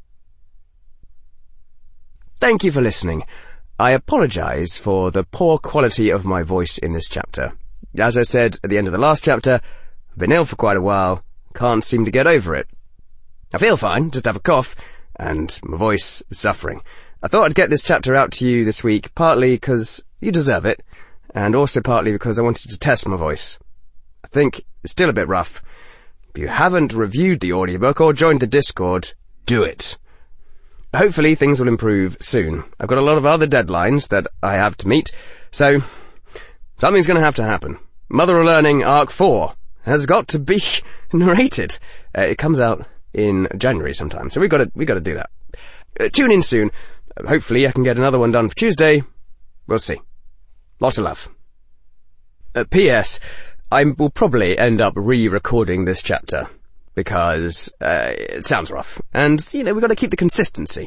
thank you for listening. I apologize for the poor quality of my voice in this chapter. As I said at the end of the last chapter, I've been ill for quite a while, can't seem to get over it. I feel fine, just have a cough, and my voice is suffering. I thought I'd get this chapter out to you this week, partly because you deserve it, and also partly because I wanted to test my voice. I think it's still a bit rough. If you haven't reviewed the audiobook or joined the Discord, do it. Hopefully things will improve soon. I've got a lot of other deadlines that I have to meet, so something's going to have to happen. Mother of Learning Arc four has got to be narrated. Uh, it comes out in January sometime, so we've got to, we've got to do that. Uh, tune in soon. Uh, hopefully I can get another one done for Tuesday. We'll see. Lots of love. Uh, P S I will probably end up re-recording this chapter, because uh, it sounds rough, and, you know, we've got to keep the consistency.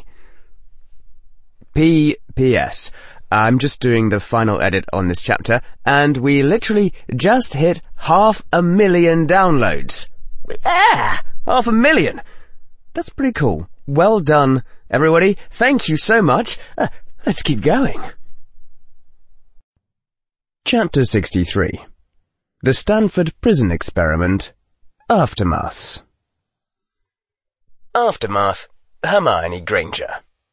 P P S I'm just doing the final edit on this chapter, and we literally just hit half a million downloads. Yeah! Half a million! That's pretty cool. Well done, everybody. Thank you so much. Uh, let's keep going. Chapter sixty-three. The Stanford Prison Experiment. Aftermaths. Aftermath. Hermione Granger.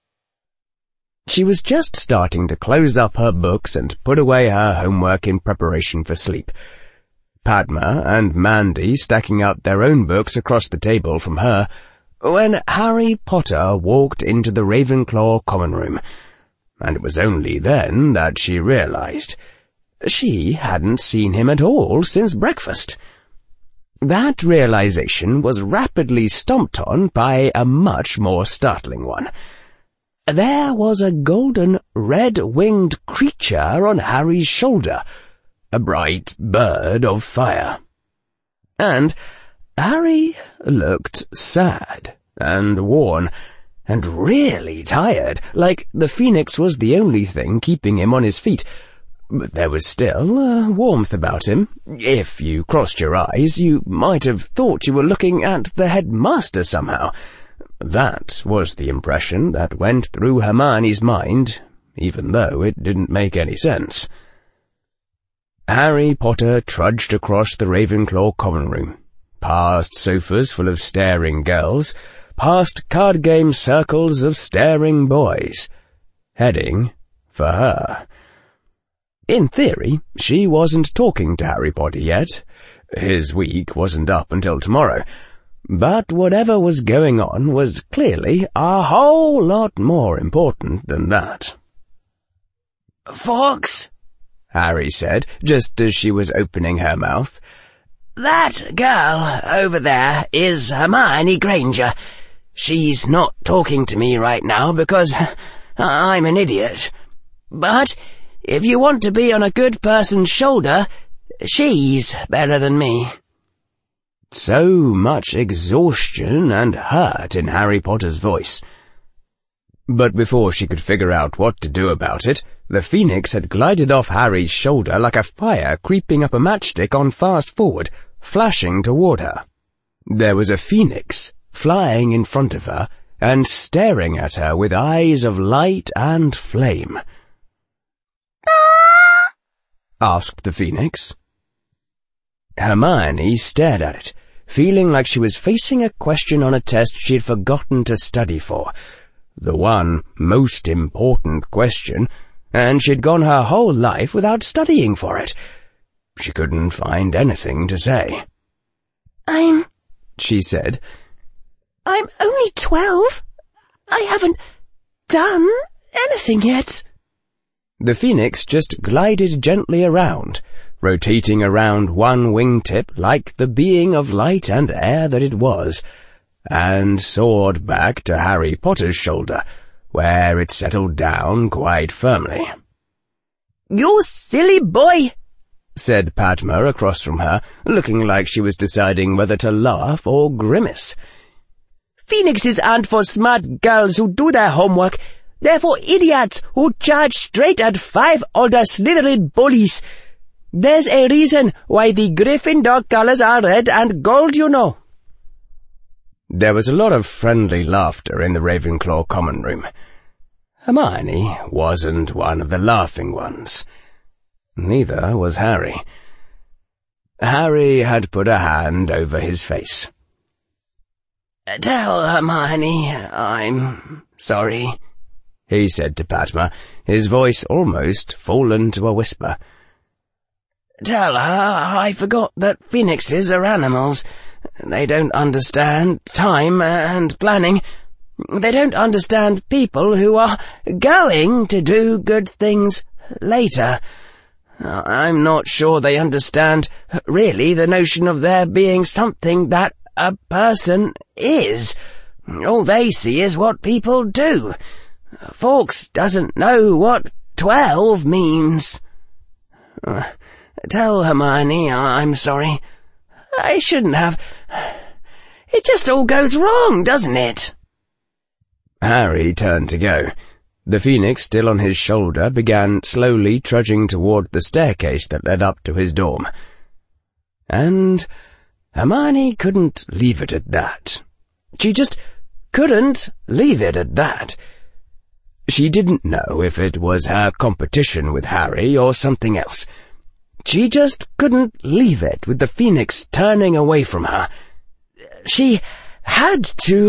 She was just starting to close up her books and put away her homework in preparation for sleep. Padma and Mandy stacking up their own books across the table from her, when Harry Potter walked into the Ravenclaw common room, and it was only then that she realized she hadn't seen him at all since breakfast. That realization was rapidly stomped on by a much more startling one. There was a golden red-winged creature on Harry's shoulder, a bright bird of fire. And Harry looked sad and worn and really tired, like the phoenix was the only thing keeping him on his feet. But there was still a warmth about him. If you crossed your eyes, you might have thought you were looking at the headmaster somehow. That was the impression that went through Hermione's mind, even though it didn't make any sense. Harry Potter trudged across the Ravenclaw common room, past sofas full of staring girls, past card game circles of staring boys, heading for her. In theory, she wasn't talking to Harry Potter yet. His week wasn't up until tomorrow. But whatever was going on was clearly a whole lot more important than that. "Fawkes," Harry said, just as she was opening her mouth. "That girl over there is Hermione Granger. She's not talking to me right now because I'm an idiot. But if you want to be on a good person's shoulder, she's better than me." So much exhaustion and hurt in Harry Potter's voice. But before she could figure out what to do about it, the phoenix had glided off Harry's shoulder like a fire creeping up a matchstick on fast forward, flashing toward her. There was a phoenix flying in front of her and staring at her with eyes of light and flame. Asked the phoenix. Hermione stared at it, feeling like she was facing a question on a test she had forgotten to study for. The one most important question, and she'd gone her whole life without studying for it. She couldn't find anything to say. I'm... she said. I'm only twelve. I haven't done anything yet. The phoenix just glided gently around, rotating around one wingtip like the being of light and air that it was, and soared back to Harry Potter's shoulder, where it settled down quite firmly. "You silly boy," said Padma across from her, looking like she was deciding whether to laugh or grimace. "Phoenixes aren't for smart girls who do their homework. They're for idiots who charge straight at five older Slytherin bullies. There's a reason why the Gryffindor colors are red and gold, you know." There was a lot of friendly laughter in the Ravenclaw common room. Hermione wasn't one of the laughing ones. Neither was Harry. Harry had put a hand over his face. "Tell Hermione I'm sorry," he said to Padma, his voice almost fallen to a whisper. "Tell her I forgot that phoenixes are animals. They don't understand time and planning. They don't understand people who are going to do good things later. I'm not sure they understand, really, the notion of there being something that a person is. All they see is what people do. Fawkes doesn't know what twelve means. Uh, tell Hermione I'm sorry. I shouldn't have. It just all goes wrong, doesn't it?" Harry turned to go. The phoenix, still on his shoulder, began slowly trudging toward the staircase that led up to his dorm. And Hermione couldn't leave it at that. She just couldn't leave it at that. She didn't know if it was her competition with Harry or something else. She just couldn't leave it with the phoenix turning away from her. She had to...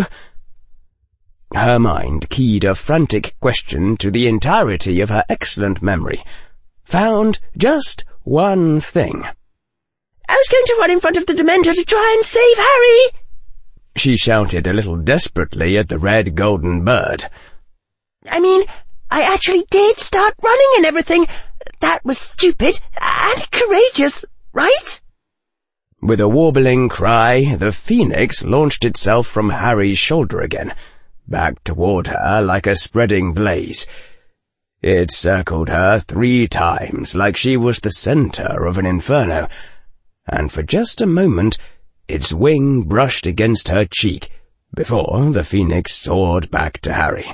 Her mind keyed a frantic question to the entirety of her excellent memory. Found just one thing. "I was going to run in front of the Dementor to try and save Harry!" she shouted a little desperately at the red golden bird. "I mean, I actually did start running and everything. That was stupid and courageous, right?" With a warbling cry, the phoenix launched itself from Harry's shoulder again, back toward her like a spreading blaze. It circled her three times like she was the center of an inferno, and for just a moment its wing brushed against her cheek before the phoenix soared back to Harry.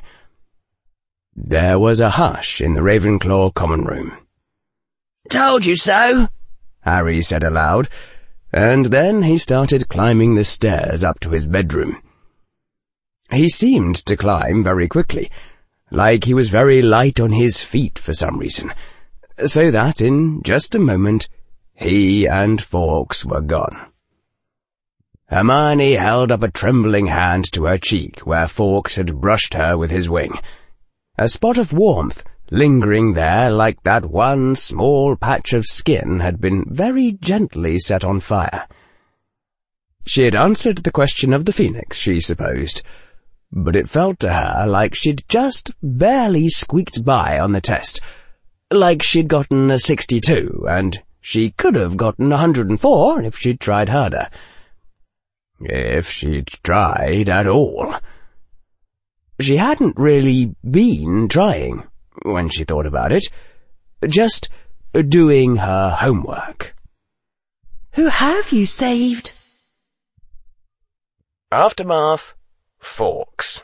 There was a hush in the Ravenclaw common room. "Told you so," Harry said aloud, and then he started climbing the stairs up to his bedroom. He seemed to climb very quickly, like he was very light on his feet for some reason, so that in just a moment he and Fawkes were gone. Hermione held up a trembling hand to her cheek where Fawkes had brushed her with his wing, a spot of warmth lingering there like that one small patch of skin had been very gently set on fire. She had answered the question of the phoenix, she supposed, but it felt to her like she'd just barely squeaked by on the test, like she'd gotten a sixty-two, and she could have gotten a hundred and four if she'd tried harder. If she'd tried at all. She hadn't really been trying, when she thought about it, just doing her homework. "Who have you saved?" Aftermath. Fawkes.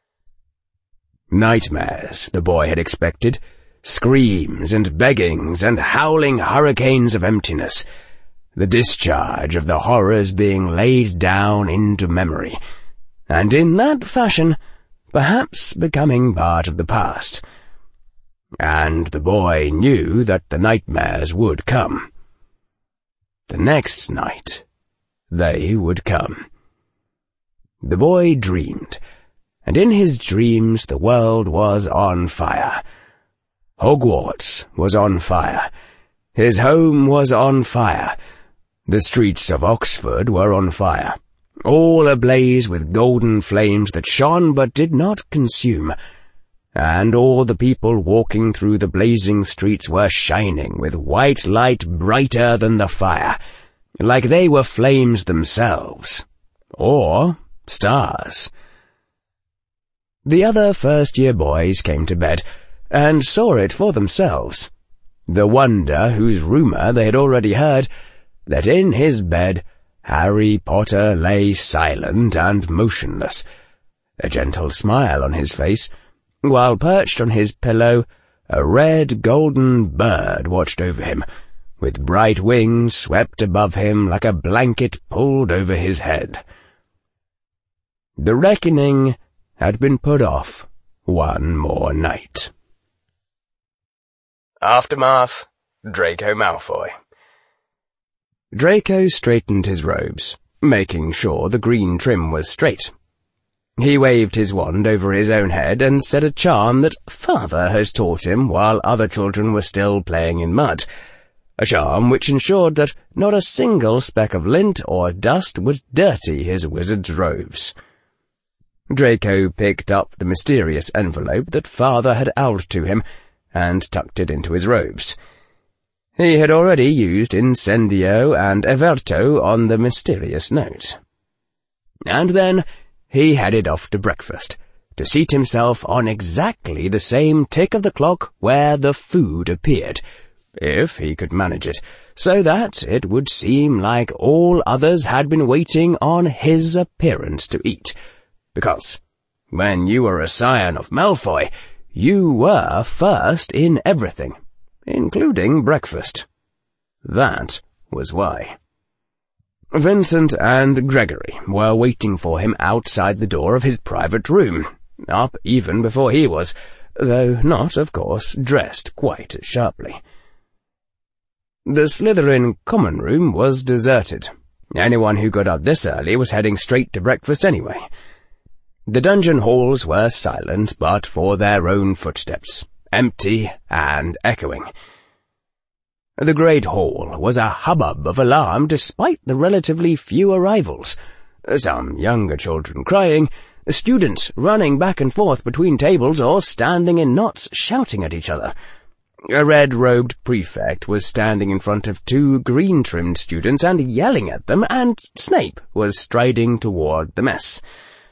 Nightmares, the boy had expected. Screams and beggings and howling hurricanes of emptiness. The discharge of the horrors being laid down into memory, and in that fashion, perhaps becoming part of the past. And the boy knew that the nightmares would come. The next night, they would come. The boy dreamed, and in his dreams the world was on fire. Hogwarts was on fire. His home was on fire. The streets of Oxford were on fire, all ablaze with golden flames that shone but did not consume, and all the people walking through the blazing streets were shining with white light brighter than the fire, like they were flames themselves, or stars. The other first-year boys came to bed, and saw it for themselves, the wonder whose rumour they had already heard, that in his bed Harry Potter lay silent and motionless, a gentle smile on his face, while perched on his pillow a red golden bird watched over him, with bright wings swept above him like a blanket pulled over his head. The reckoning had been put off one more night. Aftermath, Draco Malfoy. Draco straightened his robes, making sure the green trim was straight. He waved his wand over his own head and said a charm that Father had taught him while other children were still playing in mud, a charm which ensured that not a single speck of lint or dust would dirty his wizard's robes. Draco picked up the mysterious envelope that Father had owled to him and tucked it into his robes. He had already used Incendio and Everto on the mysterious note. And then he headed off to breakfast, to seat himself on exactly the same tick of the clock where the food appeared, if he could manage it, so that it would seem like all others had been waiting on his appearance to eat, because when you were a scion of Malfoy, you were first in everything, including breakfast. That was why. Vincent and Gregory were waiting for him outside the door of his private room, up even before he was, though not, of course, dressed quite as sharply. The Slytherin common room was deserted. Anyone who got up this early was heading straight to breakfast anyway. The dungeon halls were silent but for their own footsteps, empty and echoing. The Great Hall was a hubbub of alarm despite the relatively few arrivals, some younger children crying, students running back and forth between tables or standing in knots shouting at each other. A red-robed prefect was standing in front of two green-trimmed students and yelling at them, and Snape was striding toward the mess.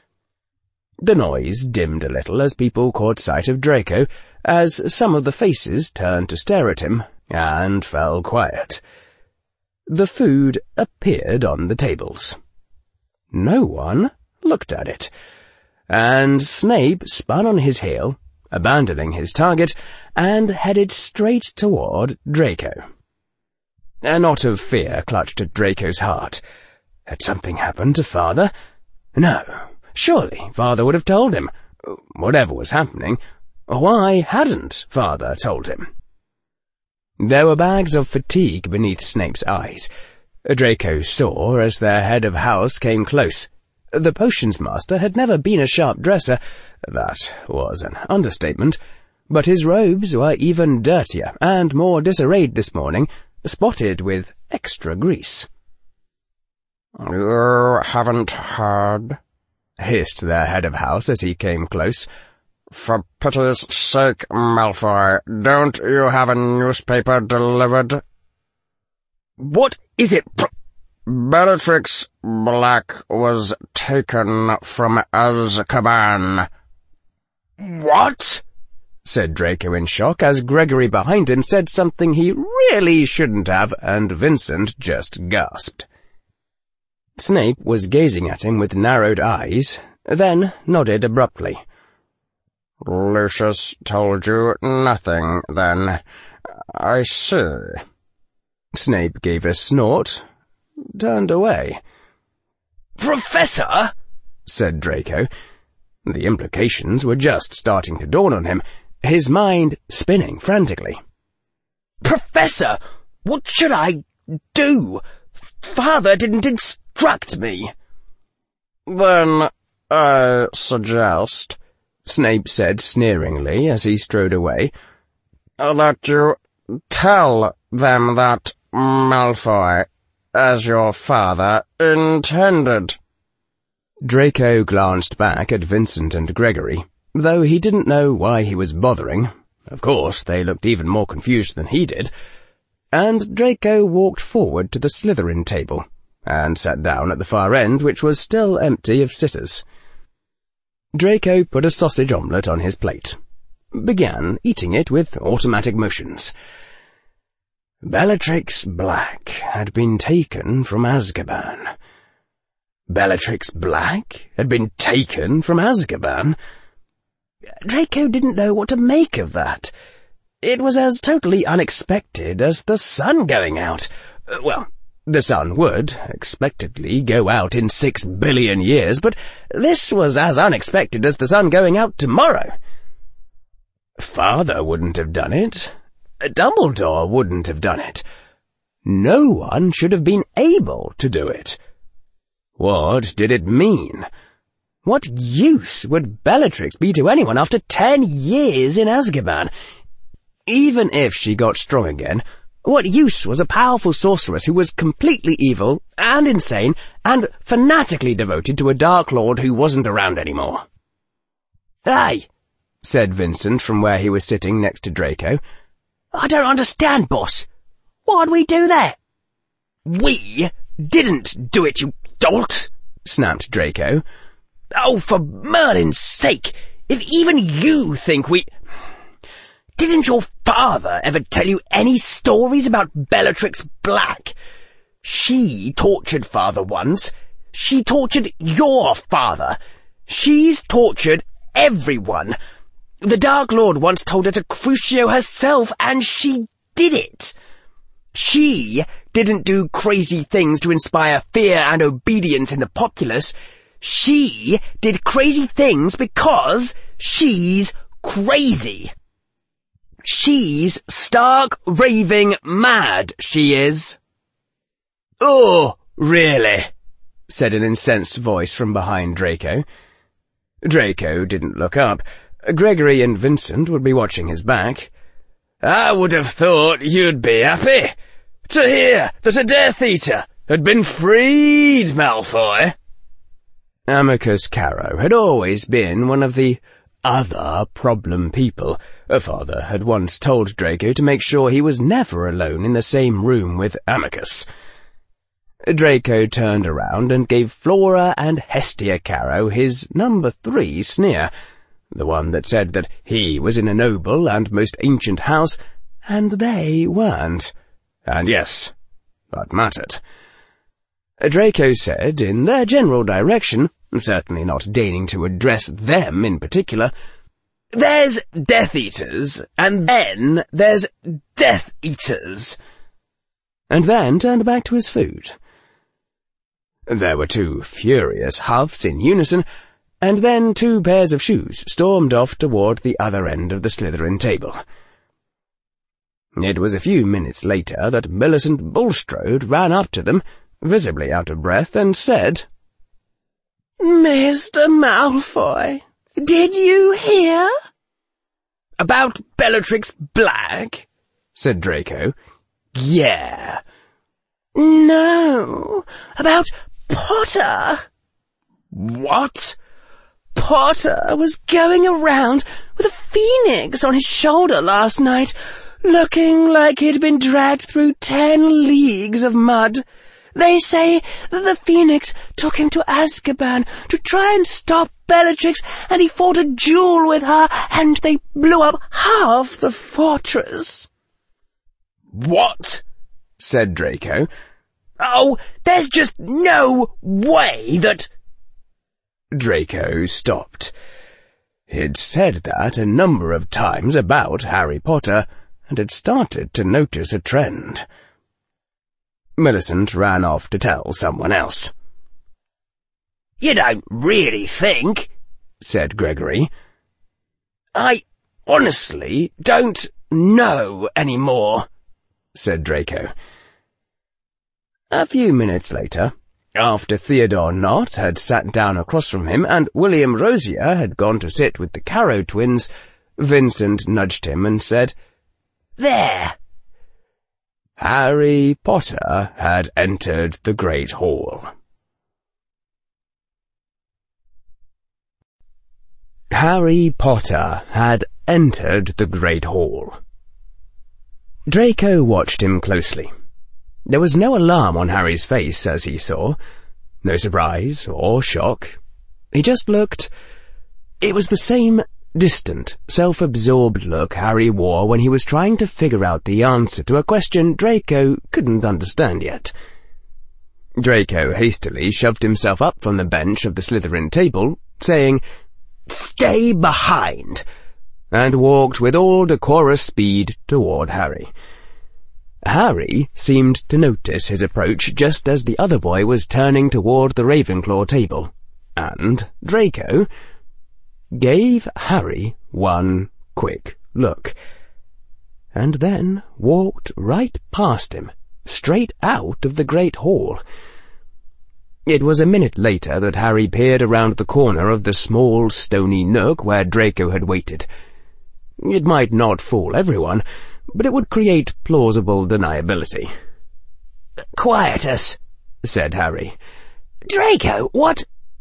The noise dimmed a little as people caught sight of Draco, as some of the faces turned to stare at him, and fell quiet. The food appeared on the tables. No one looked at it, and Snape spun on his heel, abandoning his target, and headed straight toward Draco. A knot of fear clutched at Draco's heart. Had something happened to Father? No, surely Father would have told him. Whatever was happening, why hadn't Father told him? There were bags of fatigue beneath Snape's eyes. Draco saw as their head of house came close. The potions master had never been a sharp dresser, that was an understatement, but his robes were even dirtier and more disarrayed this morning, spotted with extra grease. "You haven't heard?" hissed their head of house as he came close. "For pity's sake, Malfoy, don't you have a newspaper delivered?" "What is it, pr- Bellatrix Black was taken from Azkaban." "What?" said Draco in shock as Gregory behind him said something he really shouldn't have, and Vincent just gasped. Snape was gazing at him with narrowed eyes, then nodded abruptly. "Lucius told you nothing, then. I see." Snape gave a snort, turned away. "Professor?" said Draco. The implications were just starting to dawn on him, his mind spinning frantically. "Professor, what should I do? Father didn't instruct me." "Then I suggest," Snape said sneeringly as he strode away, "that you tell them that, Malfoy, as your father intended." Draco glanced back at Vincent and Gregory, though he didn't know why he was bothering. Of course, they looked even more confused than he did. And Draco walked forward to the Slytherin table, and sat down at the far end, which was still empty of sitters. Draco put a sausage omelette on his plate, began eating it with automatic motions. Bellatrix Black had been taken from Azkaban. Bellatrix Black had been taken from Azkaban? Draco didn't know what to make of that. It was as totally unexpected as the sun going out. Well, the sun would, expectedly, go out in six billion years, but this was as unexpected as the sun going out tomorrow. Father wouldn't have done it. Dumbledore wouldn't have done it. No one should have been able to do it. What did it mean? What use would Bellatrix be to anyone after ten years in Azkaban? Even if she got strong again, what use was a powerful sorceress who was completely evil and insane and fanatically devoted to a Dark Lord who wasn't around anymore? "Hey," said Vincent from where he was sitting next to Draco. "I don't understand, boss. Why'd we do that?" "We didn't do it, you dolt," snapped Draco. "Oh, for Merlin's sake, if even you think we... Didn't your father ever tell you any stories about Bellatrix Black? She tortured father once. She tortured your father. She's tortured everyone. The Dark Lord once told her to Crucio herself, and she did it. She didn't do crazy things to inspire fear and obedience in the populace. She did crazy things because she's crazy. She's stark raving mad, she is." "Oh, really?" said an incensed voice from behind Draco. Draco didn't look up. Gregory and Vincent would be watching his back. "I would have thought you'd be happy to hear that a Death Eater had been freed, Malfoy." Amicus Carrow had always been one of the other problem people. Her father had once told Draco to make sure he was never alone in the same room with Amicus. Draco turned around and gave Flora and Hestia Carrow his number three sneer, the one that said that he was in a noble and most ancient house, and they weren't. And yes, that mattered. Draco said, in their general direction, certainly not deigning to address them in particular, "There's Death Eaters, and then there's Death Eaters," and then turned back to his food. There were two furious huffs in unison, and then two pairs of shoes stormed off toward the other end of the Slytherin table. It was a few minutes later that Millicent Bulstrode ran up to them, visibly out of breath, and said, "Mister Malfoy, did you hear?" "About Bellatrix Black?" said Draco. "Yeah." "No, about Potter." "What?" "Potter was going around with a phoenix on his shoulder last night, looking like he'd been dragged through ten leagues of mud. They say that the phoenix took him to Azkaban to try and stop Bellatrix, and he fought a duel with her, and they blew up half the fortress." "What?" said Draco. "Oh, there's just no way that—" Draco stopped. He'd said that a number of times about Harry Potter, and had started to notice a trend. Millicent ran off to tell someone else. "You don't really think," said Gregory. "I honestly don't know any more," said Draco. A few minutes later, after Theodore Nott had sat down across from him and William Rosier had gone to sit with the Carrow twins, Vincent nudged him and said, "There." Harry Potter had entered the Great Hall. Harry Potter had entered the Great Hall. Draco watched him closely. There was no alarm on Harry's face as he saw, no surprise or shock. He just looked... It was the same distant, self-absorbed look Harry wore when he was trying to figure out the answer to a question Draco couldn't understand yet. Draco hastily shoved himself up from the bench of the Slytherin table, saying, "Stay behind," and walked with all decorous speed toward Harry. Harry seemed to notice his approach just as the other boy was turning toward the Ravenclaw table, and Draco gave Harry one quick look, and then walked right past him, straight out of the great hall. It was a minute later that Harry peered around the corner of the small stony nook where Draco had waited. It might not fool everyone, but it would create plausible deniability. "Quietus," said Harry. "Draco, what—"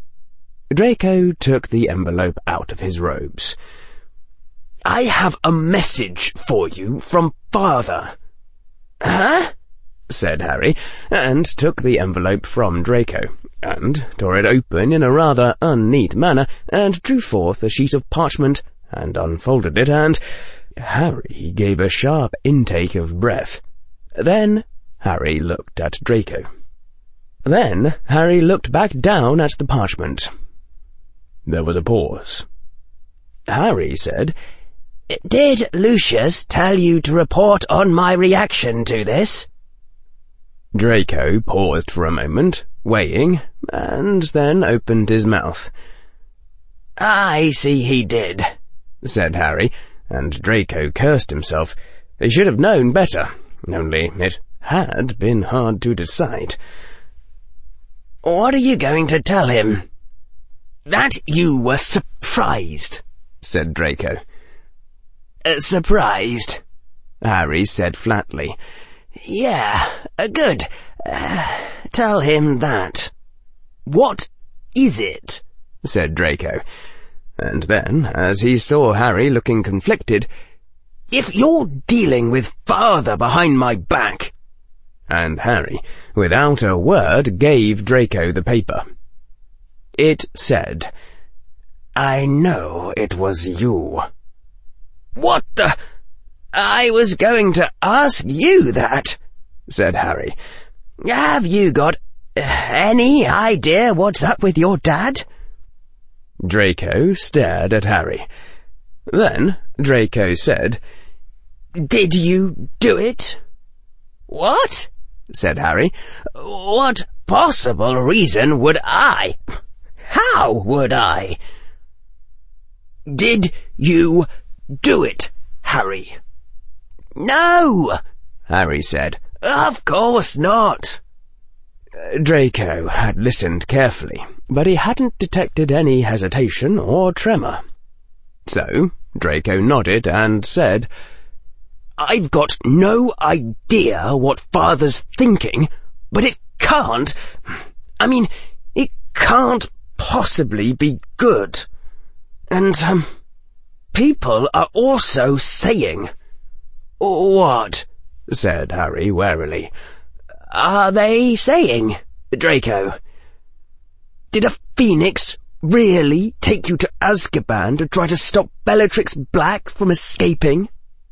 Draco took the envelope out of his robes. "I have a message for you from Father." "Huh?" said Harry, and took the envelope from Draco, and tore it open in a rather unneat manner, and drew forth a sheet of parchment, and unfolded it, and Harry gave a sharp intake of breath. Then Harry looked at Draco. Then Harry looked back down at the parchment. There was a pause. Harry said, "Did Lucius tell you to report on my reaction to this?" Draco paused for a moment, weighing, and then opened his mouth. "I see he did," said Harry, and Draco cursed himself. He should have known better, only it had been hard to decide. "What are you going to tell him?" "That you were surprised," said Draco. Uh, surprised, Harry said flatly. "Yeah, uh, good. Uh, tell him that." "What is it?" said Draco. And then, as he saw Harry looking conflicted, "If you're dealing with Father behind my back—" And Harry, without a word, gave Draco the paper. It said, "I know it was you." "What the—" "I was going to ask you that," said Harry. "Have you got uh, any idea what's up with your dad?" Draco stared at Harry. Then Draco said, "Did you do it?" "What?" said Harry. "What possible reason would I? How would I?" "Did you do it, Harry?" "No," Harry said. "Of course not." Draco had listened carefully, but he hadn't detected any hesitation or tremor. So Draco nodded and said, "I've got no idea what Father's thinking, but it can't, I mean, it can't possibly be good. And, um, people are also saying—" "What?" said Harry warily. "Are they saying, Draco? Did a phoenix really take you to Azkaban to try to stop Bellatrix Black from escaping?"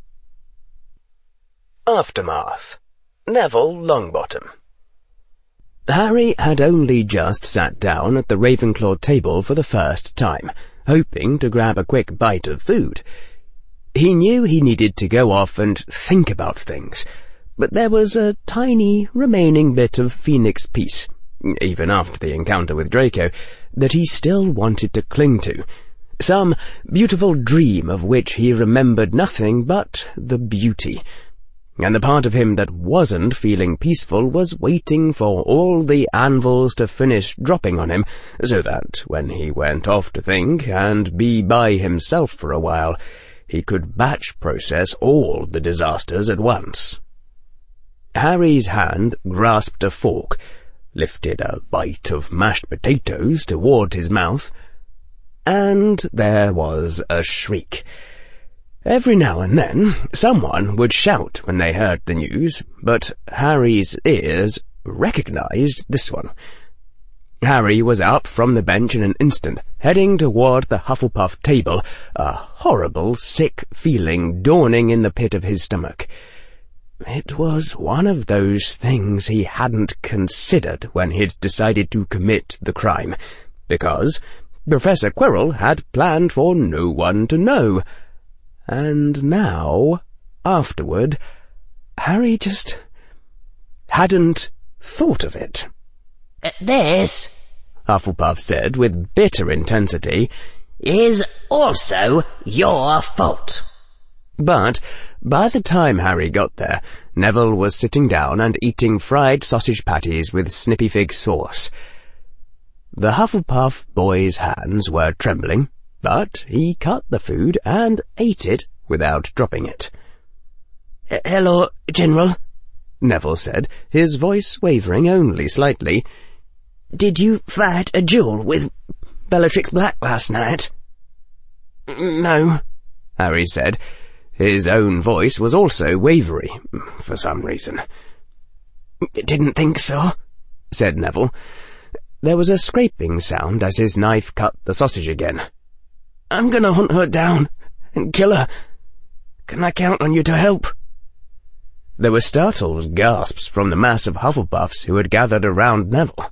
Aftermath. Neville Longbottom. Harry had only just sat down at the Ravenclaw table for the first time, hoping to grab a quick bite of food. He knew he needed to go off and think about things, but there was a tiny remaining bit of Phoenix peace, even after the encounter with Draco, that he still wanted to cling to. Some beautiful dream of which he remembered nothing but the beauty. And the part of him that wasn't feeling peaceful was waiting for all the anvils to finish dropping on him, so that when he went off to think and be by himself for a while, he could batch process all the disasters at once. Harry's hand grasped a fork, lifted a bite of mashed potatoes toward his mouth, and there was a shriek. Every now and then someone would shout when they heard the news, but Harry's ears recognized this one. Harry was up from the bench in an instant, heading toward the Hufflepuff table, a horrible, sick feeling dawning in the pit of his stomach. It was one of those things he hadn't considered when he'd decided to commit the crime, because Professor Quirrell had planned for no one to know. And now, afterward, Harry just hadn't thought of it. "This," Hufflepuff said with bitter intensity, "is also your fault." But by the time Harry got there, Neville was sitting down and eating fried sausage patties with snippy fig sauce. The Hufflepuff boy's hands were trembling, but he cut the food and ate it without dropping it. "Hello, General," Neville said, his voice wavering only slightly. "Did you fight a duel with Bellatrix Black last night?" "No," Harry said. His own voice was also wavery, for some reason. "Didn't think so," said Neville. There was a scraping sound as his knife cut the sausage again. "I'm gonna hunt her down and kill her. Can I count on you to help?" There were startled gasps from the mass of Hufflepuffs who had gathered around Neville.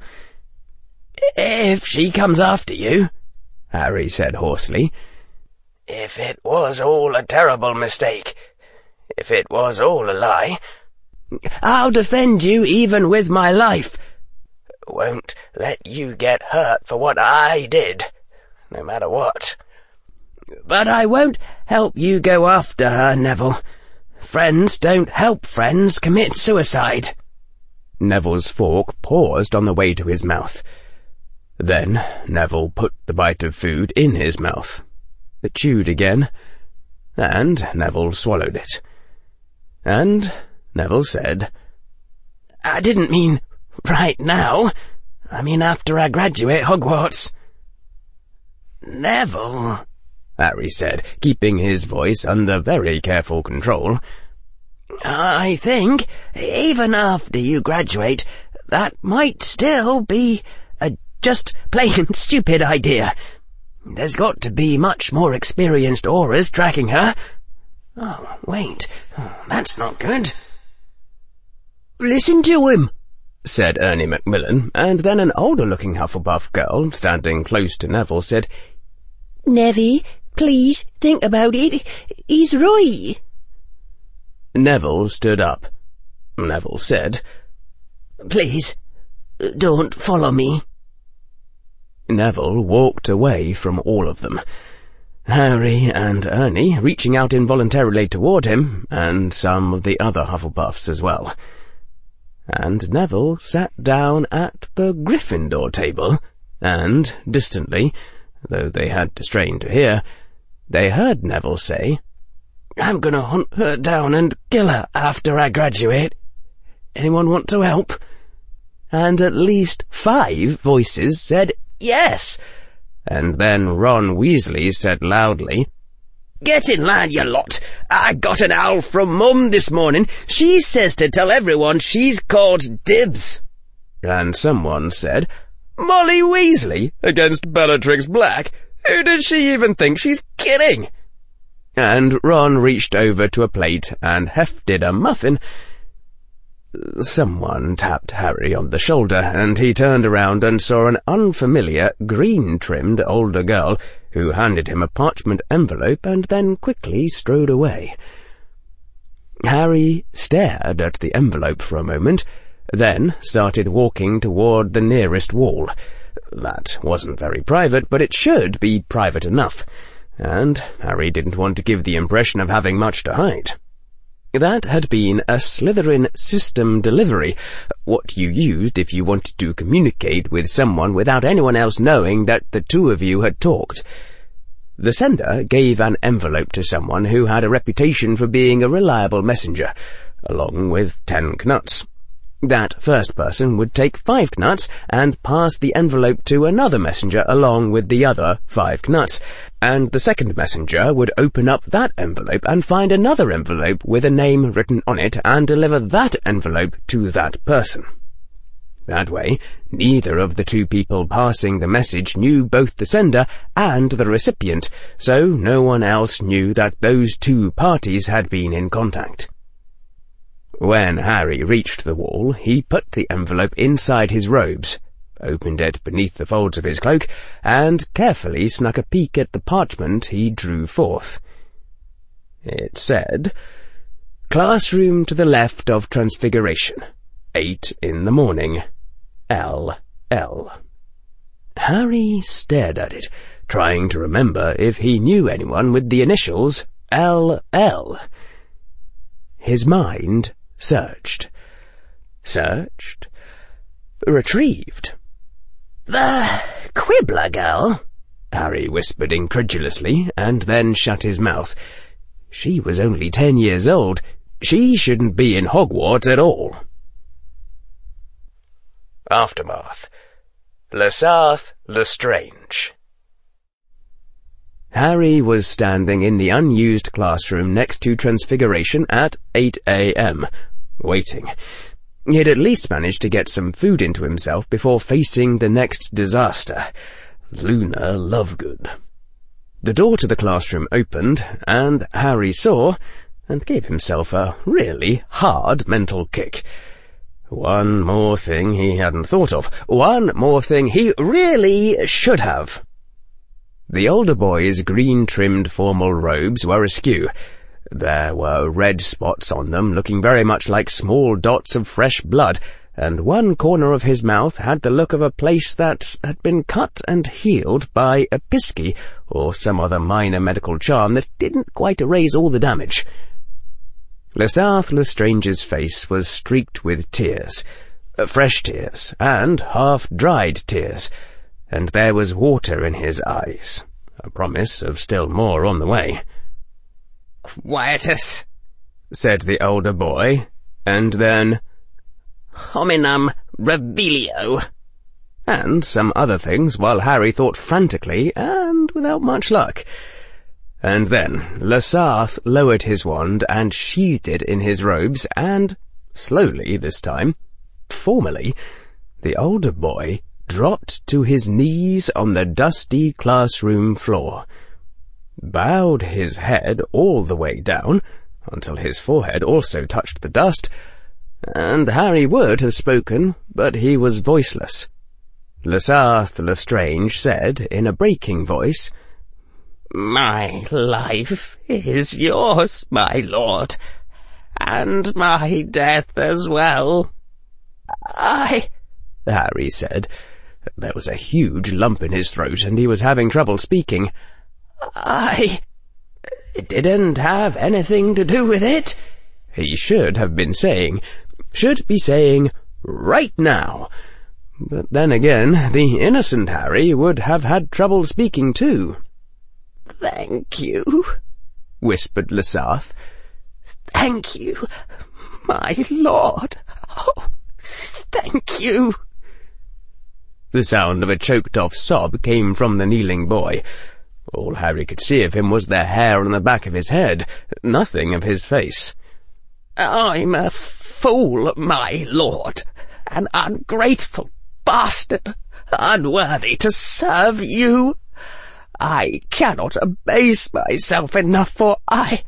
"If she comes after you," Harry said hoarsely, "if it was all a terrible mistake, if it was all a lie, I'll defend you even with my life. Won't let you get hurt for what I did, no matter what. But I won't help you go after her, Neville. Friends don't help friends commit suicide." Neville's fork paused on the way to his mouth. Then Neville put the bite of food in his mouth. It chewed again, and Neville swallowed it. And Neville said, "I didn't mean right now. I mean after I graduate Hogwarts." "Neville," Harry said, keeping his voice under very careful control, "I think, even after you graduate, that might still be a just plain stupid idea. There's got to be much more experienced Aurors tracking her. Oh, wait, that's not good." "Listen to him," said Ernie Macmillan, and then an older-looking Hufflepuff girl, standing close to Neville, said, "Nevy, please think about it. He's right." Neville stood up. Neville said, "Please, don't follow me." Neville walked away from all of them, Harry and Ernie reaching out involuntarily toward him, and some of the other Hufflepuffs as well. And Neville sat down at the Gryffindor table, and, distantly, though they had to strain to hear, they heard Neville say, "I'm gonna hunt her down and kill her after I graduate. Anyone want to help?" And at least five voices said yes. And then Ron Weasley said loudly, "Get in line, you lot. I got an owl from Mum this morning. She says to tell everyone she's called Dibs." And someone said, "Molly Weasley against Bellatrix Black? Who does she even think she's kidding?" And Ron reached over to a plate and hefted a muffin. Someone tapped Harry on the shoulder, and he turned around and saw an unfamiliar, green-trimmed older girl who handed him a parchment envelope and then quickly strode away. Harry stared at the envelope for a moment, then started walking toward the nearest wall. That wasn't very private, but it should be private enough, and Harry didn't want to give the impression of having much to hide. That had been a Slytherin system delivery, what you used if you wanted to communicate with someone without anyone else knowing that the two of you had talked. The sender gave an envelope to someone who had a reputation for being a reliable messenger, along with ten knuts. That first person would take five knuts and pass the envelope to another messenger along with the other five knuts, and the second messenger would open up that envelope and find another envelope with a name written on it and deliver that envelope to that person. That way, neither of the two people passing the message knew both the sender and the recipient, so no one else knew that those two parties had been in contact. When Harry reached the wall, he put the envelope inside his robes, opened it beneath the folds of his cloak, and carefully snuck a peek at the parchment he drew forth. It said, "Classroom to the left of Transfiguration. Eight in the morning. L. L." Harry stared at it, trying to remember if he knew anyone with the initials L L. His mind searched. Searched. Retrieved. "The Quibbler girl?" Harry whispered incredulously, and then shut his mouth. She was only ten years old. She shouldn't be in Hogwarts at all. Aftermath. Lesarth Lestrange. Harry was standing in the unused classroom next to Transfiguration at eight a m, waiting. He had at least managed to get some food into himself before facing the next disaster. Luna Lovegood. The door to the classroom opened, and Harry saw, and gave himself a really hard mental kick. One more thing he hadn't thought of. One more thing he really should have. The older boy's green-trimmed formal robes were askew. There were red spots on them, looking very much like small dots of fresh blood, and one corner of his mouth had the look of a place that had been cut and healed by a pisky or some other minor medical charm that didn't quite erase all the damage. Lesarth Lestrange's face was streaked with tears, uh, fresh tears, and half-dried tears, and there was water in his eyes, a promise of still more on the way. "Quietus," said the older boy, and then, "Hominum revelio," and some other things, while Harry thought frantically and without much luck. And then Lesarth lowered his wand and sheathed it in his robes, and, slowly this time, formally, the older boy dropped to his knees on the dusty classroom floor, bowed his head all the way down, until his forehead also touched the dust, and Harry would have spoken, but he was voiceless. Lesarth Lestrange said, in a breaking voice, "My life is yours, my lord, and my death as well." "I—" Harry said. There was a huge lump in his throat, and he was having trouble speaking. I didn't have anything to do with it," he should have been saying, should be saying right now. But then again, the innocent Harry would have had trouble speaking too. "Thank you," whispered Lesarth. "Thank you, my lord. Oh, thank you." The sound of a choked-off sob came from the kneeling boy. All Harry could see of him was the hair on the back of his head, nothing of his face. "I'm a fool, my lord, an ungrateful bastard, unworthy to serve you. I cannot abase myself enough, for I...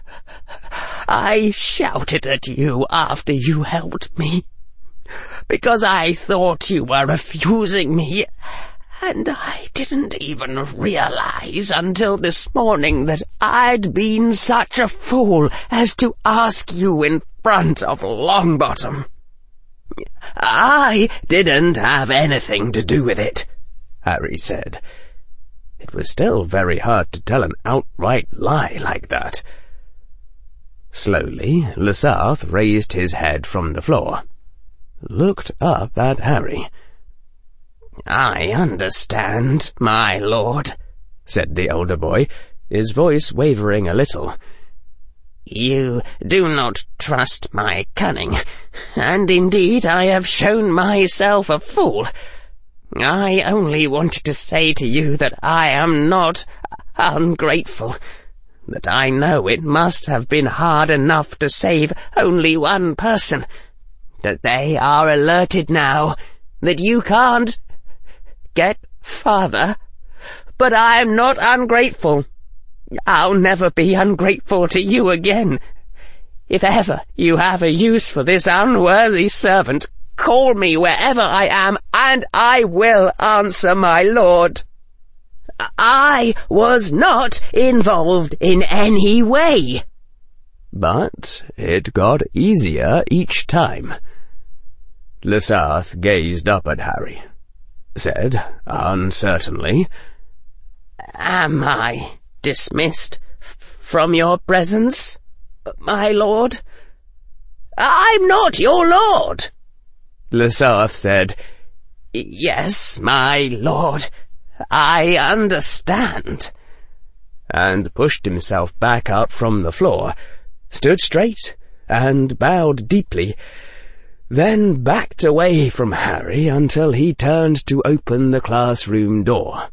I shouted at you after you helped me, because I thought you were refusing me, and I didn't even realize until this morning that I'd been such a fool as to ask you in front of Longbottom. I didn't have anything to do with it," Harry said. It was still very hard to tell an outright lie like that. Slowly, Lesarth raised his head from the floor, looked up at Harry. "I understand, my lord," said the older boy, his voice wavering a little. "You do not trust my cunning, and indeed I have shown myself a fool. I only wanted to say to you that I am not ungrateful, that I know it must have been hard enough to save only one person, that they are alerted now, that you can't get farther, but I am not ungrateful. I'll never be ungrateful to you again. If ever you have a use for this unworthy servant, call me wherever I am, and I will answer, my lord. I was not involved in any way." But it got easier each time. Lesarth gazed up at Harry, said uncertainly, "Am I dismissed from your presence, my lord? I'm not your lord, Lesarth said. Yes, my lord, I understand. And pushed himself back up from the floor, stood straight, and bowed deeply, then backed away from Harry until he turned to open the classroom door.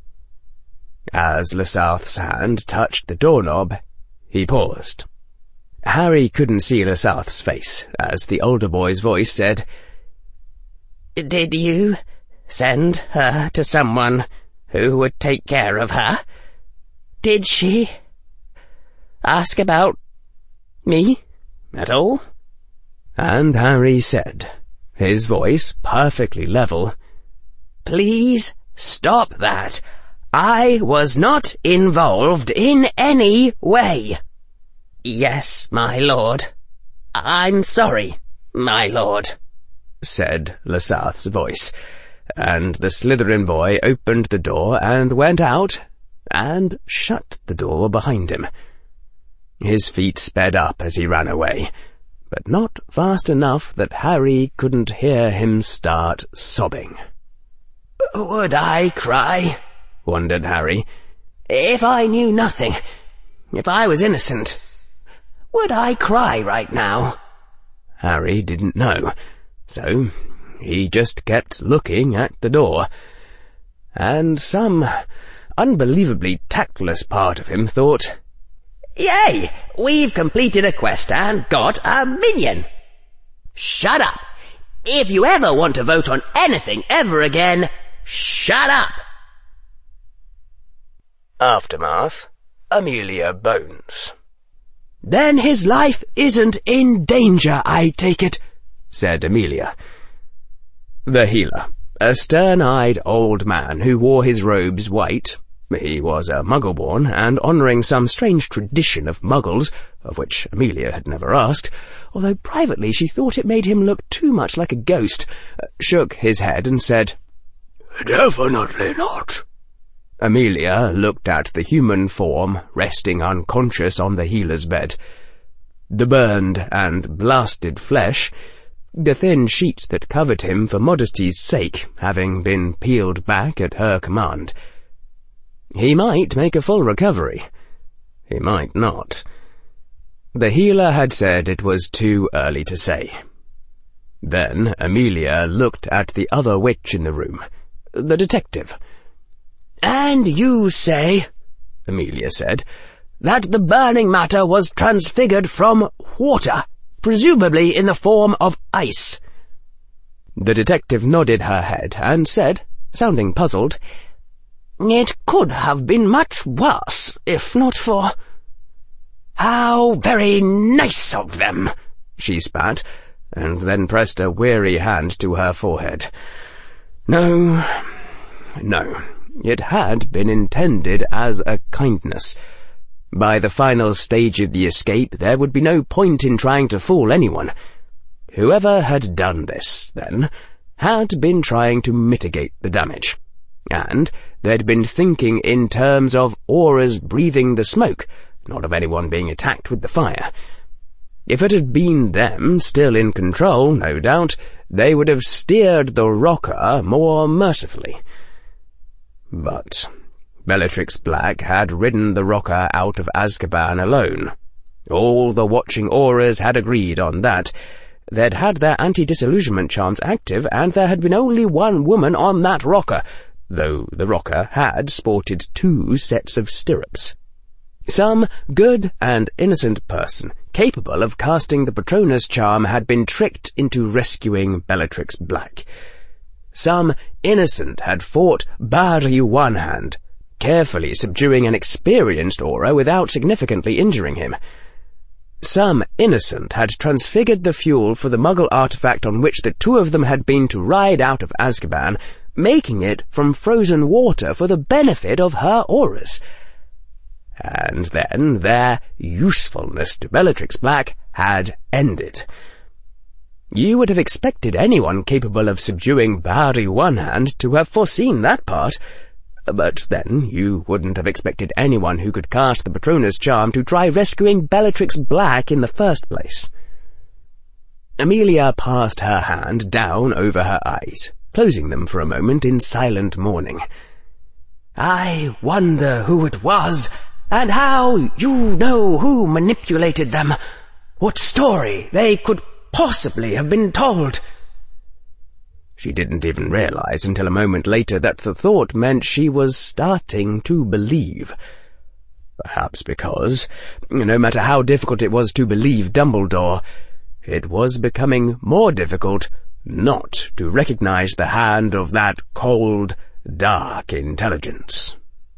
As Lesarth's hand touched the doorknob, he paused. Harry couldn't see Lesarth's face, as the older boy's voice said, Did you send her to someone who would take care of her? Did she ask about me at all? And Harry said, his voice perfectly level, Please stop that. I was not involved in any way. Yes, my lord. I'm sorry, my lord, said Lesarth's voice, and the Slytherin boy opened the door and went out, and shut the door behind him. His feet sped up as he ran away, but not fast enough that Harry couldn't hear him start sobbing. Would I cry? Wondered Harry. If I knew nothing, if I was innocent, would I cry right now? Harry didn't know, so he just kept looking at the door, and some unbelievably tactless part of him thought, Yay! We've completed a quest and got a minion! Shut up! If you ever want to vote on anything ever again, shut up! Aftermath, Amelia Bones. Then his life isn't in danger, I take it, said Amelia. The healer, a stern-eyed old man who wore his robes white, he was a Muggle-born, and honouring some strange tradition of Muggles, of which Amelia had never asked, although privately she thought it made him look too much like a ghost, uh, shook his head and said, Definitely not. Amelia looked at the human form resting unconscious on the healer's bed. The burned and blasted flesh, the thin sheet that covered him for modesty's sake, having been peeled back at her command. He might make a full recovery. He might not. The healer had said it was too early to say. Then Amelia looked at the other witch in the room, the detective. And you say, Amelia said, that the burning matter was transfigured from water, presumably in the form of ice. The detective nodded her head and said, sounding puzzled, It could have been much worse, if not for... How very nice of them, she spat, and then pressed a weary hand to her forehead. No, no, it had been intended as a kindness. By the final stage of the escape, there would be no point in trying to fool anyone. Whoever had done this, then, had been trying to mitigate the damage. And they'd been thinking in terms of Aurors breathing the smoke, not of anyone being attacked with the fire. If it had been them still in control, no doubt, they would have steered the rocker more mercifully. But Bellatrix Black had ridden the rocker out of Azkaban alone. All the watching Aurors had agreed on that. They'd had their anti-disillusionment charms active, and there had been only one woman on that rocker, though the rocker had sported two sets of stirrups. Some good and innocent person capable of casting the Patronus charm had been tricked into rescuing Bellatrix Black. Some innocent had fought Barry One-Hand, carefully subduing an experienced Auror without significantly injuring him. Some innocent had transfigured the fuel for the Muggle artifact on which the two of them had been to ride out of Azkaban, making it from frozen water for the benefit of her Aurors. And then their usefulness to Bellatrix Black had ended. You would have expected anyone capable of subduing Barry One-Hand to have foreseen that part. But then you wouldn't have expected anyone who could cast the Patronus charm to try rescuing Bellatrix Black in the first place. Amelia passed her hand down over her eyes, closing them for a moment in silent mourning. I wonder who it was, and how you know who manipulated them. What story they could possibly have been told. She didn't even realize until a moment later that the thought meant she was starting to believe. Perhaps because, no matter how difficult it was to believe Dumbledore, it was becoming more difficult not to recognize the hand of that cold, dark intelligence.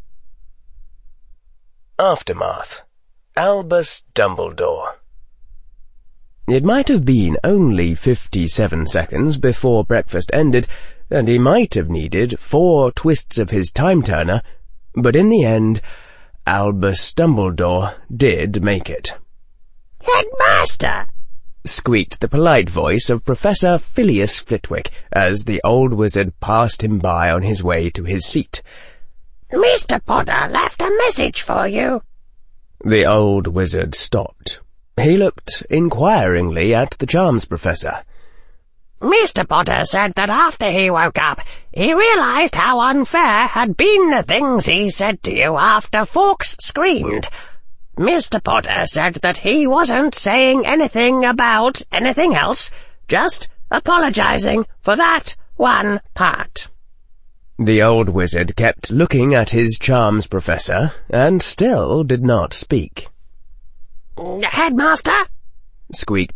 Aftermath. Albus Dumbledore. It might have been only fifty-seven seconds before breakfast ended, and he might have needed four twists of his time-turner, but in the end, Albus Dumbledore did make it. "Headmaster!" squeaked the polite voice of Professor Filius Flitwick as the old wizard passed him by on his way to his seat. "Mister Potter left a message for you." The old wizard stopped. He looked inquiringly at the charms professor. "Mister Potter said that after he woke up, he realized how unfair had been the things he said to you after Fawkes screamed. Mister Potter said that he wasn't saying anything about anything else, just apologizing for that one part." The old wizard kept looking at his charms professor, and still did not speak. "Headmaster?" squeaked